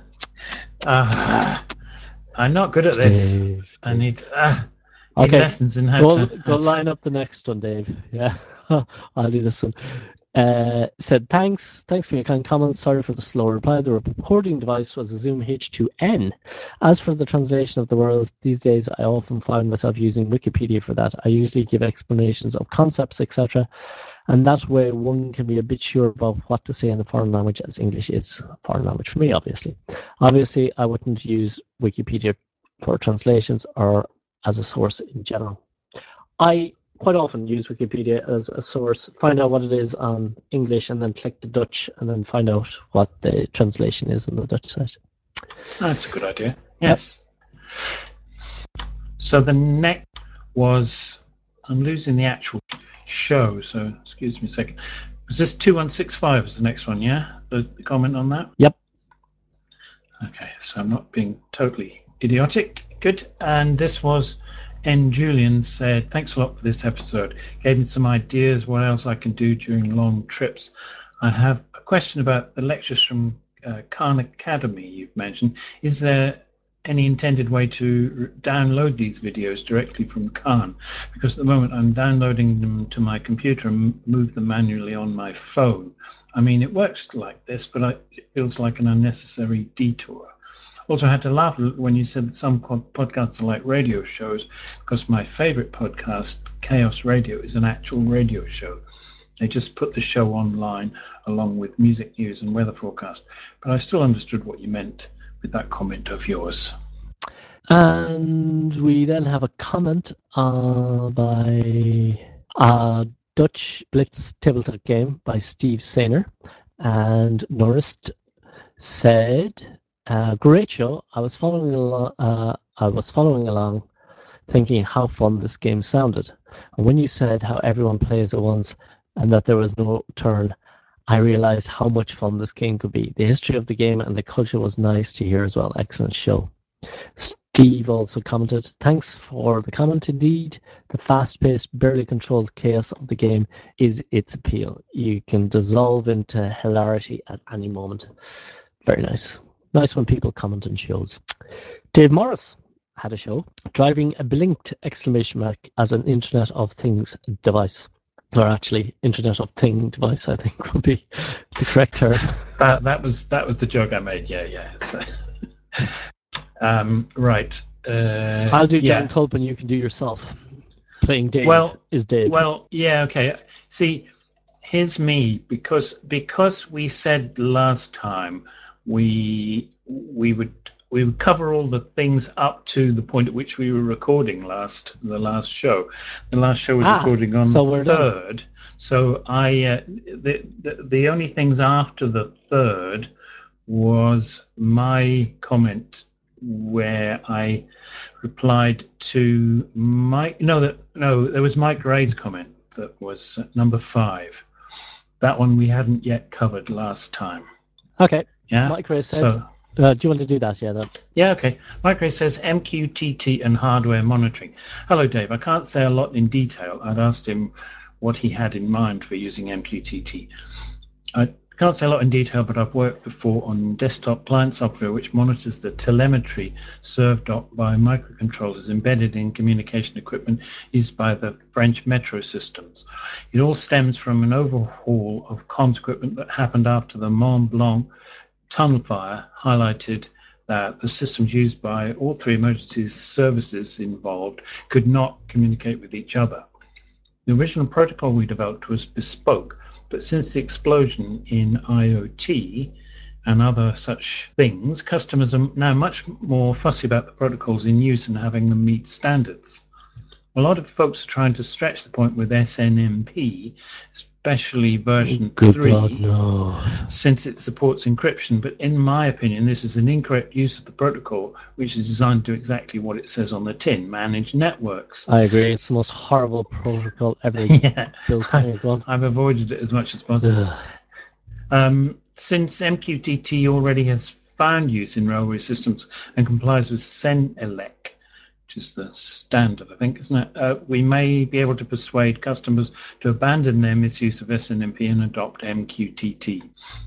uh, I'm not good at this. Dave, Dave. I need, uh, need Okay, lessons in how go, to. go how to- line up the next one, Dave. Yeah, I'll do this one. Uh, said, thanks, thanks for your kind comments. Sorry for the slow reply. The recording device was a Zoom H two N. As for the translation of the words, these days I often find myself using Wikipedia for that. I usually give explanations of concepts, et cetera. And that way one can be a bit sure about what to say in a foreign language, as English is a foreign language for me, obviously. Obviously, I wouldn't use Wikipedia for translations or as a source in general. I quite often use Wikipedia as a source, find out what it is on English, and then click the Dutch, and then find out what the translation is on the Dutch site. That's a good idea. Yes. Yep. So the next was, I'm losing the actual show, so excuse me a second. Was this two one six five was the next one, yeah? The, the comment on that? Yep. Okay, so I'm not being totally idiotic. Good. And this was N. Julian said, thanks a lot for this episode. Gave me some ideas what else I can do during long trips. I have a question about the lectures from uh, Khan Academy you've mentioned. Is there any intended way to download these videos directly from Khan? Because at the moment I'm downloading them to my computer and move them manually on my phone. I mean, it works like this, but I, it feels like an unnecessary detour. Also, I had to laugh when you said that some podcasts are like radio shows, because my favorite podcast, Chaos Radio, is an actual radio show. They just put the show online along with music news and weather forecast. But I still understood what you meant with that comment of yours. And we then have a comment uh, by a Dutch Blitz tabletop game by Steve Sainer. And Norist said, uh, "Great show. I was following along. Uh, I was following along, thinking how fun this game sounded. And when you said how everyone plays at once and that there was no turn, I realized how much fun this game could be. The history of the game and the culture was nice to hear as well. Excellent show." Steve also commented, "Thanks for the comment indeed. The fast-paced, barely controlled chaos of the game is its appeal. You can dissolve into hilarity at any moment." Very nice. Nice when people comment on shows. Dave Morris had a show, driving a blinked exclamation mark as an Internet of Things device. Or actually, Internet of Thing device, I think would be the correct term. That that was that was the joke I made. Yeah, yeah. So, um, right. Uh, I'll do yeah. John Culp and you can do yourself. Playing Dave Well, is Dave. Well, yeah, okay. See, here's me because because we said last time we we would we would cover all the things up to the point at which we were recording last the last show. The last show was Ah, recording on so the we're done. third. So I uh, the, the the only things after the third was my comment where I replied to Mike. No, that no, there was Mike Gray's comment that was uh, number five. That one we hadn't yet covered last time. Okay. Yeah. Mike Gray said, So, uh, "Do you want to do that?" Yeah. That. yeah. Okay. Mike Gray says M Q T T and hardware monitoring. Hello, Dave. I can't say a lot in detail. I'd asked him what he had in mind for using M Q T T. I can't say a lot in detail, but I've worked before on desktop client software which monitors the telemetry served up by microcontrollers embedded in communication equipment used by the French metro systems. It all stems from an overhaul of comms equipment that happened after the Mont Blanc tunnel fire, highlighted that the systems used by all three emergency services involved could not communicate with each other. The original protocol we developed was bespoke, but since the explosion in IoT and other such things, customers are now much more fussy about the protocols in use and having them meet standards. A lot of folks are trying to stretch the point with S N M P, especially version Good three, God, no. since it supports encryption. But in my opinion, this is an incorrect use of the protocol, which is designed to do exactly what it says on the tin: manage networks. I agree. It's the most horrible protocol ever Yeah, built. I, Yeah, go on. I've avoided it as much as possible. Ugh. Um, since M Q T T already has found use in railway systems and complies with CENELEC, which is the standard, I think, isn't it? Uh, we may be able to persuade customers to abandon their misuse of S N M P and adopt M Q T T.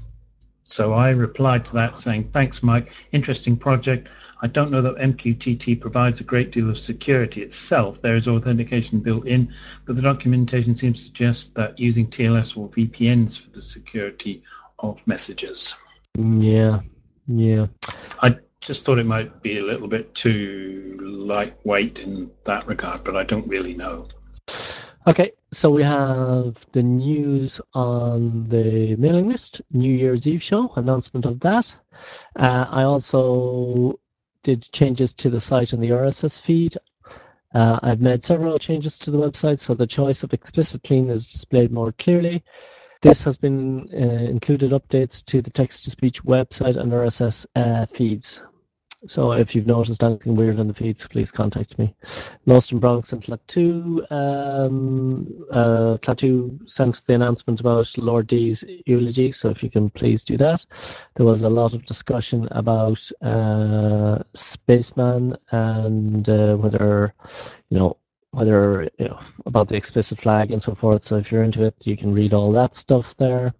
So I replied to that saying, "Thanks, Mike. Interesting project. I don't know that M Q T T provides a great deal of security itself. There is authentication built in, but the documentation seems to suggest that using T L S or V P Ns for the security of messages." Yeah, yeah. I just thought it might be a little bit too lightweight in that regard, but I don't really know. Okay, so we have the news on the mailing list, New Year's Eve show, announcement of that. Uh, I also did changes to the site and the R S S feed. Uh, I've made several changes to the website, so the choice of explicit clean is displayed more clearly. This has been uh, included updates to the text-to-speech website and R S S uh, feeds. So if you've noticed anything weird in the feeds, please contact me. Lost in Bronx and Klaatu, um, uh, Klaatu sent the announcement about Lord D's eulogy, so if you can please do that. There was a lot of discussion about uh, Spaceman and uh, whether, you know, whether, you know, about the explicit flag and so forth. So if you're into it, you can read all that stuff there.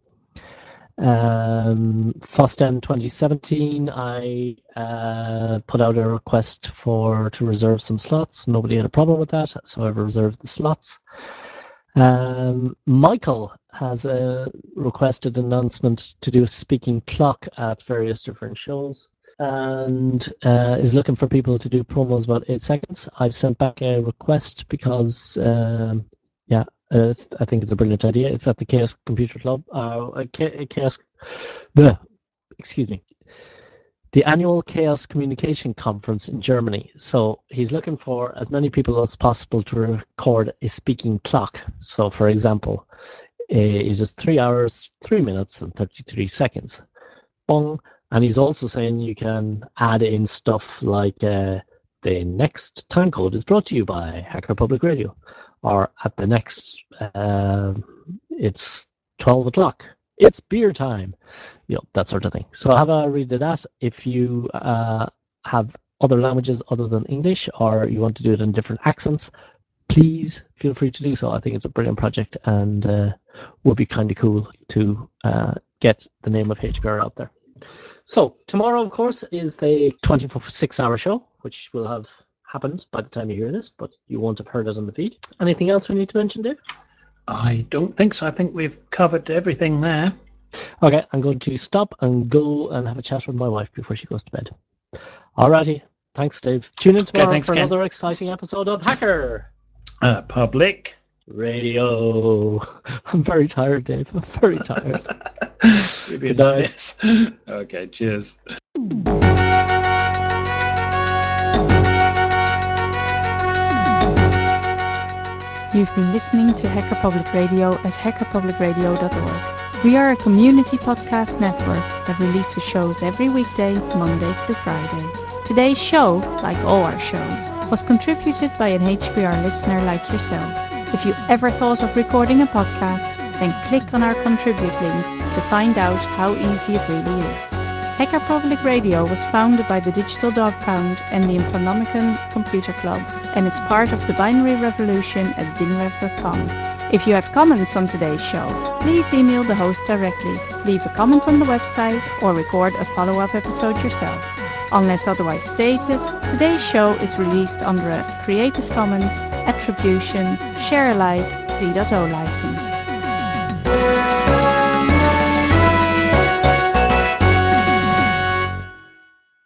Um, FOSDEM twenty seventeen, I uh, put out a request for to reserve some slots. Nobody had a problem with that, so I've reserved the slots. Um, Michael has uh, requested an announcement to do a speaking clock at various different shows and uh, is looking for people to do promos about eight seconds. I've sent back a request because, um, yeah, uh, I think it's a brilliant idea. It's at the Chaos Computer Club. Uh, Chaos, bleh, excuse me. The annual Chaos Communication Conference in Germany. So he's looking for as many people as possible to record a speaking clock. So, for example, It is three hours, three minutes, and thirty-three seconds. Bong. And he's also saying you can add in stuff like uh, the next time code is brought to you by Hacker Public Radio, or at the next, uh, it's twelve o'clock. It's beer time, you know, that sort of thing. So have a read of that. If you uh, have other languages other than English, or you want to do it in different accents, please feel free to do so. I think it's a brilliant project, and uh, would be kind of cool to uh, get the name of H P R out there. So tomorrow, of course, is the twenty-six hour show, which will have happened by the time you hear this, but you won't have heard it on the feed. Anything else we need to mention, Dave? I don't think so. I think we've covered everything there. Okay, I'm going to stop and go and have a chat with my wife before she goes to bed. Alrighty, thanks, Dave. Tune in tomorrow Okay, thanks, for Ken. another exciting episode of Hacker Uh, public Radio. I'm very tired, Dave. I'm very tired. Good night. Okay, cheers. You've been listening to Hacker Public Radio at hacker public radio dot org. We are a community podcast network that releases shows every weekday, Monday through Friday. Today's show, like all our shows, was contributed by an H P R listener like yourself. If you ever thought of recording a podcast, then click on our contribute link to find out how easy it really is. Hacker Public Radio was founded by the Digital Dog Pound and the Infonomicon Computer Club and is part of the Binary Revolution at binrev dot com. If you have comments on today's show, please email the host directly, leave a comment on the website, or record a follow-up episode yourself. Unless otherwise stated, today's show is released under a Creative Commons Attribution Share Alike three point oh license.